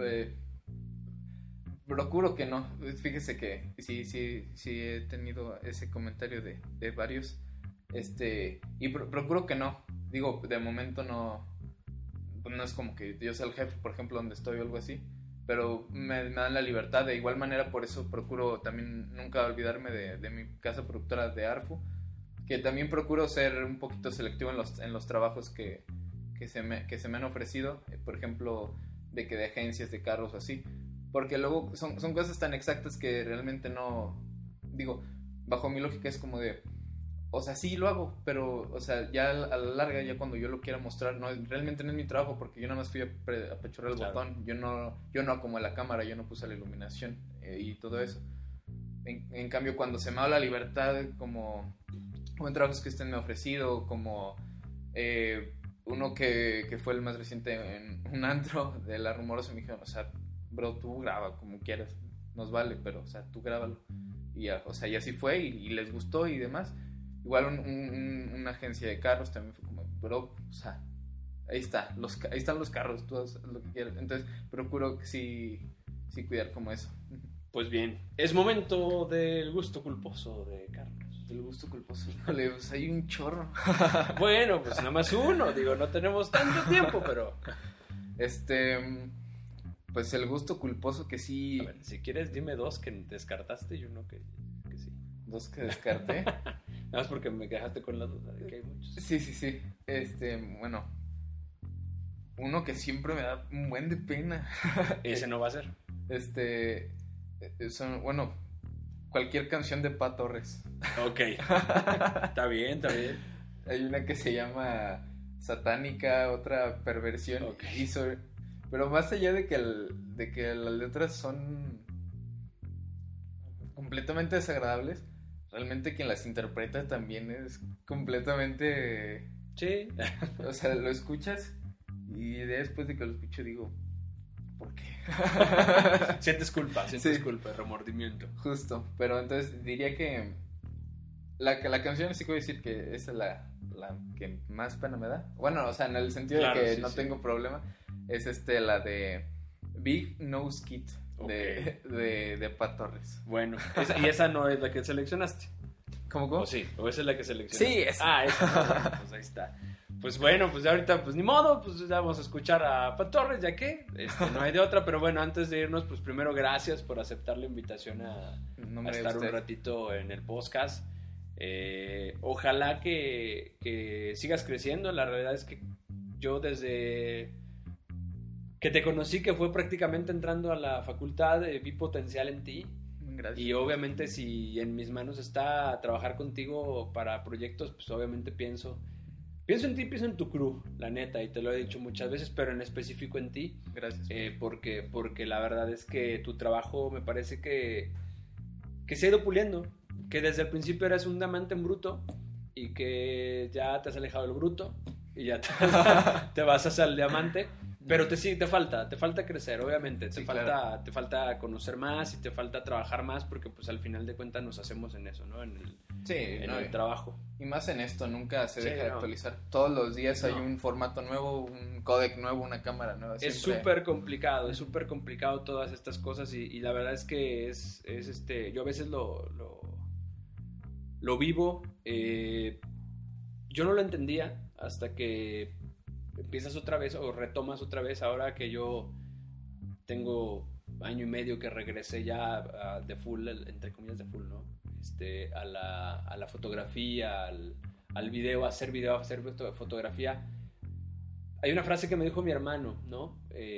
procuro que no. Fíjese que sí he tenido ese comentario de varios, y procuro que no. Digo, de momento no es como que yo sea el jefe, por ejemplo, donde estoy o algo así, pero me dan la libertad. De igual manera, por eso procuro también nunca olvidarme de mi casa productora de Arfu, que también procuro ser un poquito selectivo en los trabajos que se me han ofrecido, por ejemplo, de agencias de carros o así, porque luego son cosas tan exactas que realmente no, digo, bajo mi lógica es como de, o sea, sí lo hago, pero, o sea, ya a la larga, ya cuando yo lo quiera mostrar, no, realmente no es mi trabajo, porque yo nada más fui a apachurrar el botón, yo no acomodé la cámara, yo no puse la iluminación y todo eso. En cambio, cuando se me da la libertad, como en trabajos que me han ofrecido, como uno que fue el más reciente en un antro de La Rumorosa, me dijeron, o sea, bro, tú graba como quieras, nos vale, pero, o sea, tú grábalo. Y ya, o sea, y así fue, y les gustó y demás. Igual una agencia de carros también fue como, bro, o sea, ahí están los carros, tú haz lo que quieras. Entonces, procuro que sí cuidar como eso. Pues bien, es momento del gusto culposo de Carlos. El gusto culposo, híjole, pues hay un chorro. Bueno, pues nada más uno, digo, no tenemos tanto tiempo, pero... Pues el gusto culposo que sí... A ver, si quieres dime 2 que descartaste y uno que sí. 2 que descarté. Nada más porque me dejaste con la duda de que hay muchos. Sí. Bueno, uno que siempre me da un buen de pena. Ese no va a ser. Bueno, cualquier canción de Pa Torres. Ok. Está bien. Hay una que se llama Satánica, otra Perversión. Okay. Pero más allá de que las letras son completamente desagradables, realmente quien las interpreta también es completamente... Sí. O sea, lo escuchas y después de que lo escucho digo, ¿por qué? Sientes culpa, remordimiento. Justo, pero entonces diría que la canción sí que voy a decir que esa es la que más pena me da. Bueno, o sea, en el sentido de que no tengo problema, es la de Big Nose Kid. Okay. De Pa Torres. Bueno, y esa no es la que seleccionaste. ¿Cómo? ¿O sí? ¿O esa es la que seleccionaste? Sí, esa. Esa. Pues ahí está. Pues bueno, pues ahorita, pues ni modo, pues ya vamos a escuchar a Pa Torres, ya que no hay de otra. Pero bueno, antes de irnos, pues primero gracias por aceptar la invitación a estar un ratito en el podcast. Ojalá que sigas creciendo. La realidad es que yo desde que te conocí, que fue prácticamente entrando a la facultad, vi potencial en ti. Gracias. Y obviamente si en mis manos está trabajar contigo para proyectos, pues obviamente pienso en ti, pienso en tu crew, la neta, y te lo he dicho muchas veces, pero en específico en ti. Gracias. Porque la verdad es que tu trabajo me parece que se ha ido puliendo, que desde el principio eras un diamante en bruto y que ya te has alejado del bruto y ya te vas hacia el diamante. Pero te falta crecer, obviamente, te falta conocer más y te falta trabajar más, porque pues al final de cuentas nos hacemos en eso, ¿no? En el trabajo. Y más en esto, nunca se deja de actualizar. Todos los días hay un formato nuevo, un codec nuevo, una cámara nueva. Siempre. Es súper complicado todas estas cosas y la verdad es que es yo a veces lo vivo. Yo no lo entendía hasta que empiezas otra vez o retomas otra vez, ahora que yo tengo 1 año y medio que regresé ya de full, entre comillas de full, ¿no? A la fotografía, al video, hacer fotografía. Hay una frase que me dijo mi hermano, ¿no?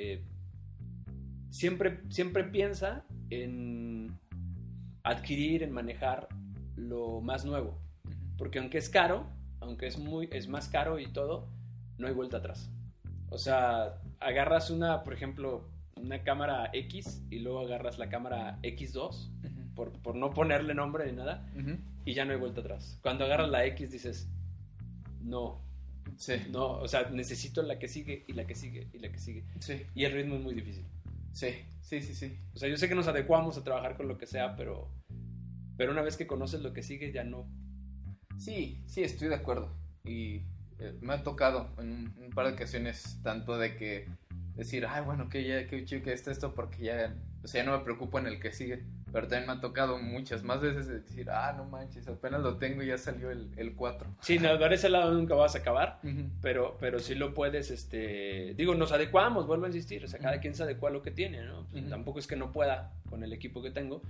Siempre piensa en adquirir, en manejar lo más nuevo, porque aunque es caro, aunque es más caro y todo, no hay vuelta atrás. O sea, agarras por ejemplo, una cámara X y luego agarras la cámara X2, por no ponerle nombre ni nada, y ya no hay vuelta atrás. Cuando agarras la X dices, no, o sea, necesito la que sigue y la que sigue y la que sigue. Sí. Y el ritmo es muy difícil. Sí. O sea, yo sé que nos adecuamos a trabajar con lo que sea, pero una vez que conoces lo que sigue, ya no. Sí, estoy de acuerdo. Y me ha tocado en un par de ocasiones tanto de que decir, ay, bueno, que chido que está esto porque ya, o sea, ya no me preocupo en el que sigue. Pero también me ha tocado muchas más veces de decir, no manches, apenas lo tengo y ya salió el 4. Sí, no, por ese lado nunca vas a acabar, Uh-huh. pero sí lo puedes, digo, nos adecuamos, vuelvo a insistir, o sea, cada quien se adecua a lo que tiene, ¿no? Pues, tampoco es que no pueda con el equipo que tengo,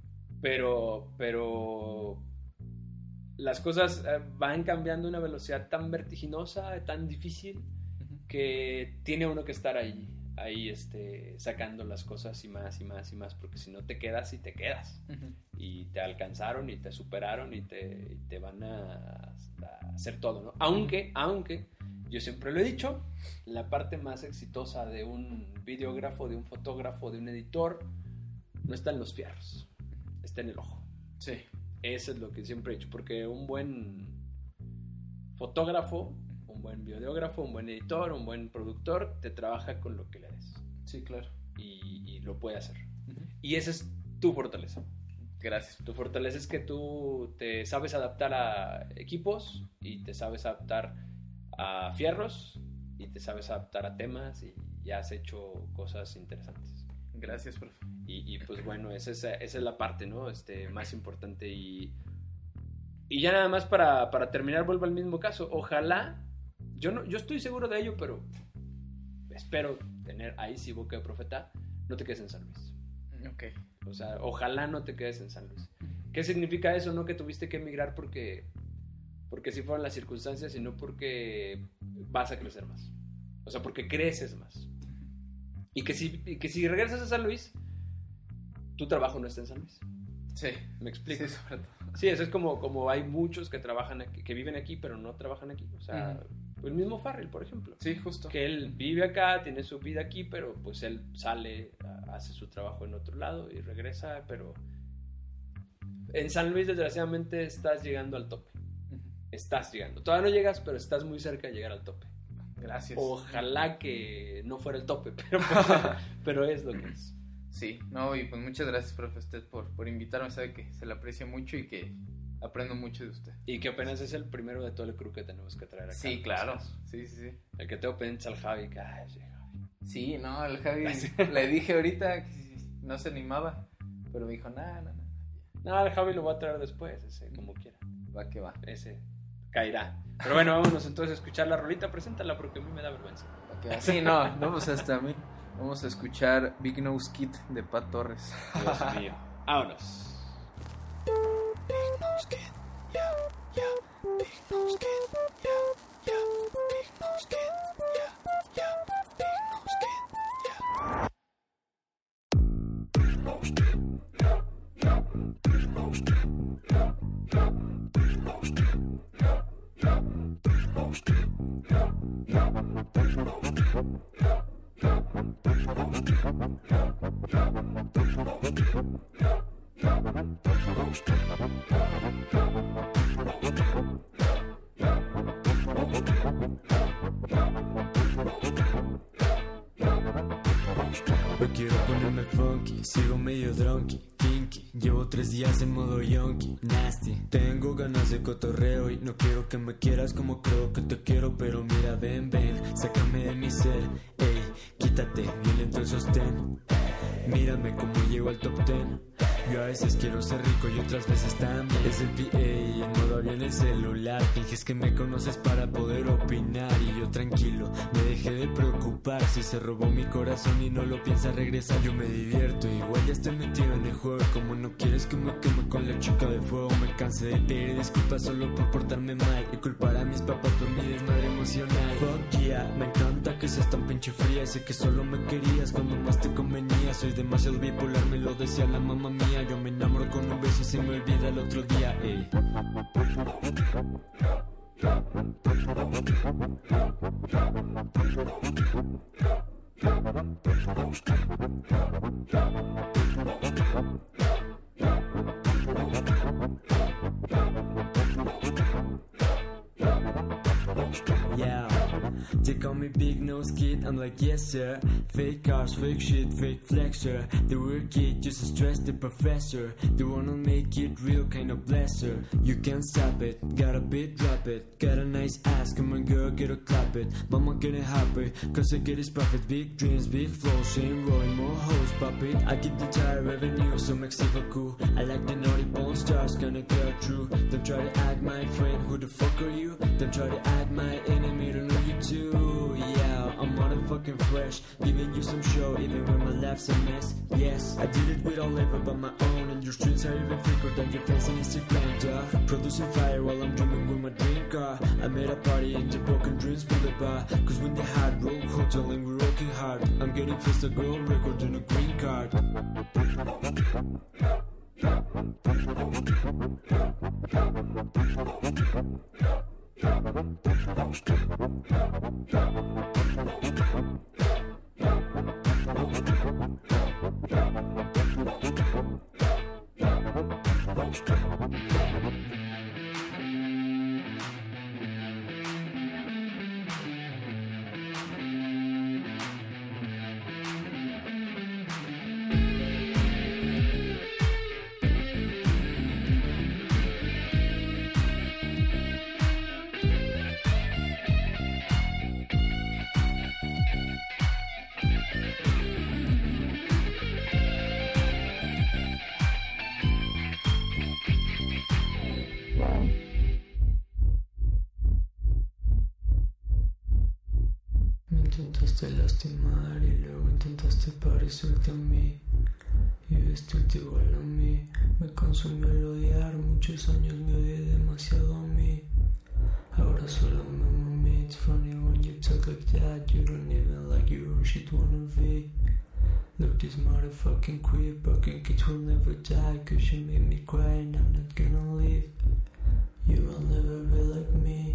pero las cosas van cambiando a una velocidad tan vertiginosa, tan difícil, que tiene uno que estar ahí sacando las cosas y más, porque si no te quedas y te quedas. Y te alcanzaron y te superaron y te van a hacer todo, ¿no? Aunque yo siempre lo he dicho, la parte más exitosa de un videógrafo, de un fotógrafo, de un editor, no está en los fierros, está en el ojo. Sí. Eso es lo que siempre he dicho, porque un buen fotógrafo, un buen videógrafo, un buen editor, un buen productor, te trabaja con lo que le des. Sí, claro. Y lo puede hacer. Y esa es tu fortaleza. Gracias. Tu fortaleza es que tú te sabes adaptar a equipos y te sabes adaptar a fierros y te sabes adaptar a temas y ya has hecho cosas interesantes. Gracias, profe. Y pues bueno, esa es la parte, ¿no? Más importante y ya nada más para terminar, vuelvo al mismo caso. Ojalá, yo estoy seguro de ello, pero espero tener ahí sí boca de profeta, no te quedes en San Luis. Ok. O sea, ojalá no te quedes en San Luis. ¿Qué significa eso? No que tuviste que emigrar porque sí fueron las circunstancias, sino porque vas a crecer más. O sea, porque creces más. Y que si regresas a San Luis, tu trabajo no está en San Luis. Sí. ¿Me explico? Sí, sobre todo. Sí, eso es como hay muchos que trabajan aquí, que viven aquí, pero no trabajan aquí. O sea, el mismo Farrell, por ejemplo. Sí, justo. Que él vive acá, tiene su vida aquí, pero pues él sale, hace su trabajo en otro lado y regresa, pero en San Luis desgraciadamente estás llegando al tope. Estás llegando. Todavía no llegas, pero estás muy cerca de llegar al tope. Gracias. Ojalá que no fuera el tope, pero es lo que es. Sí, no, y pues muchas gracias, profe, usted por invitarme, sabe que se le aprecia mucho y que aprendo mucho de usted. Y que apenas es el primero de todo el crew que tenemos que traer acá. Sí, claro. Sí. El que tengo pendiente al Javi, Sí, no, el Javi, le dije ahorita que no se animaba, pero me dijo, No, el Javi lo va a traer después, como quiera. Va que va. Ese caerá. Pero bueno, vámonos entonces a escuchar la rolita, preséntala porque a mí me da vergüenza. Va que va. Sí, no, pues hasta a mí. Vamos a escuchar Big Nose Kid de Pat Torres. Dios mío. Vámonos. Big Nose Kid, yeah, yeah. Big Nose Kid, yeah, yeah. Big Nose Kid, yeah, yeah. Big Nose Kid, yeah. Big Nose Kid, yeah, yeah. Big Nose Kid, yeah, yeah. Big Nose Kid, yeah, yeah. Big Nose Kid, yeah, yeah. Big Nose Kid, yeah. Hoy quiero ponerme funky, sigo medio drunky, kinky. Llevo 3 días en modo yonky, nasty. Tengo ganas de cotorreo y no quiero que me quieras como creo que te quiero. Pero mira, ven, sácame de mi ser. Ey, quítate, bien lento el sostén. Mírame como llego al top 10. Yo a veces quiero ser rico y otras veces también. Es el PA, en modo avión el celular. Finges que me conoces para poder opinar. Y yo tranquilo, me dejé de preocupar. Si se robó mi corazón y no lo piensa regresar, yo me divierto, igual ya estoy metido en el juego. Como no quieres que me queme con la chica de fuego, me cansé de pedir disculpas solo por portarme mal y culpar a mis papás por mi desmadre emocional. Fuck yeah, me encanta que seas tan pinche fría. Sé que solo me querías cuando más te convenía. Soy demasiado bipolar, me lo decía la mamá mía. Yo me enamoro con un beso y se me olvida el otro día, ey. Yeah, they call me Big Nose ask it, I'm like yes sir. Fake cars, fake shit, fake flexer. They work it just to stress the professor. They wanna make it real, kind of blesser. You can't stop it, got a beat, drop it. Got a nice ass, come on girl, get a clap it. Mama getting happy, cause I get his profit. Big dreams, big flow, same rolling, more hoes, puppy. I get the entire revenue, so make silver cool. I like the naughty bone stars, gonna get through. Don't try to act my friend, who the fuck are you? Don't try to act my enemy, don't know you too. Yeah, I'm motherfucking fresh, giving you some show, even when my life's a mess. Yes, I did it with all labor by my own, and your streets are even thicker than your face on Instagram, dog. Producing fire while I'm dreaming with my dream car. I made a party in the broken dreams boulevard. Cause when the hard road hotel and we're working hard, I'm getting first a gold record and a green card. Me intentaste lastimar y luego intentaste parecerte a mí. Y vestirte igual a mí. Me consumió el odiar, muchos años me odié demasiado a mí. Ahora solo me amo a mí. It's funny when you talk like that. You don't even like your shit wanna be. Look, this motherfucking creep. Fucking kids will never die. Cause you made me cry and I'm not gonna leave. You will never be like me.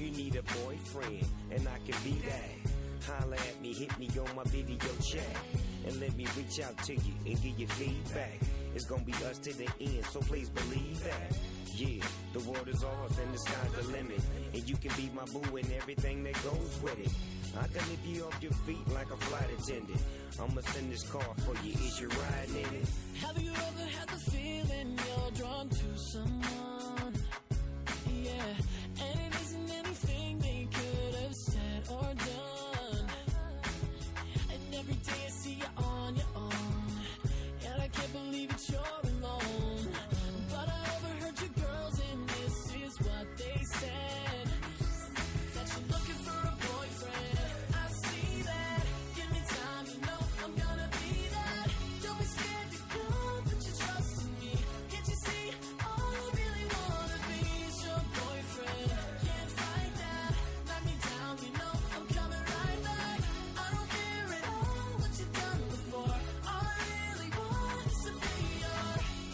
you need a boyfriend, and I can be that. Holla at me, hit me on my video chat, and let me reach out to you and give you feedback. It's gonna be us to the end, so please believe that. Yeah, the world is ours and the sky's the limit, and you can be my boo and everything that goes with it. I can lift you off your feet like a flight attendant. I'ma send this car for you. Is you riding in it? Have you ever had the feeling you're drawn to someone? Yeah, and it isn't anything they could have said or done. And every day I see you on your own, and I can't believe that you're alone. But I overheard your girls, and this is what they said: that you're looking for a boyfriend. I see that. Give me time, you know I'm gonna be that. Don't be scared to come, put your trust in me. Can't you see? All I really wanna be is your boyfriend. Can't fight that. Knock me down, you know I'm coming right back. I don't care at all what you've done before. All I really want is to be your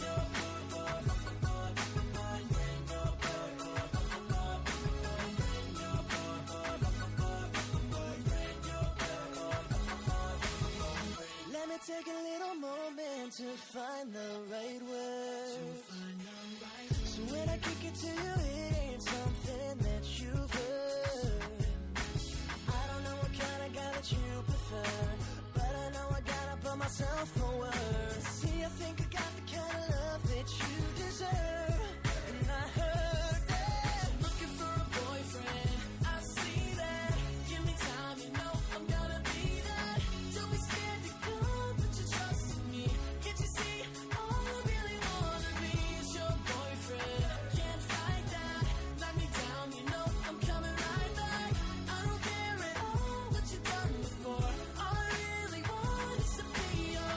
Let me take a little moment to find the right word. So when I kick it to you, it ain't something that you've heard. I don't know what kind of guy that you prefer, but I know I gotta put myself forward. See, I think I got the kind of love that you deserve. And I heard that you're looking for a boyfriend. I see that. Give me time, you know I'm gonna be that. Don't be scared to come, put your trust in me. Can't you see? All I really wanna be is your boyfriend. Can't fight that. Knock me down, you know I'm coming right back. I don't care at all what you've done before. All I really want is to be your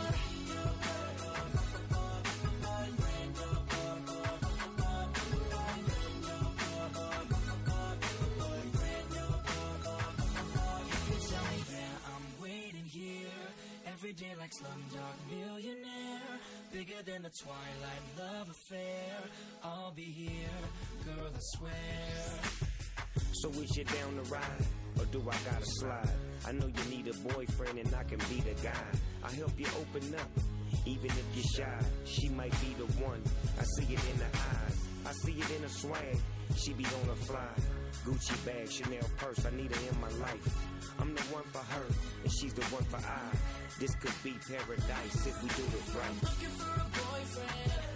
tell me, yeah, I'm waiting here every day like Slumdog Millionaire. Bigger than a Twilight love affair. I'll be here, girl, I swear. So is you down to ride, or do I gotta slide? I know you need a boyfriend and I can be the guy. I help you open up, even if you're shy. She might be the one, I see it in her eyes. I see it in her swag, she be on her fly. Gucci bag, Chanel purse, I need her in my life. I'm the one for her, and she's the one for I. This could be paradise if we do it right. Looking for a boyfriend.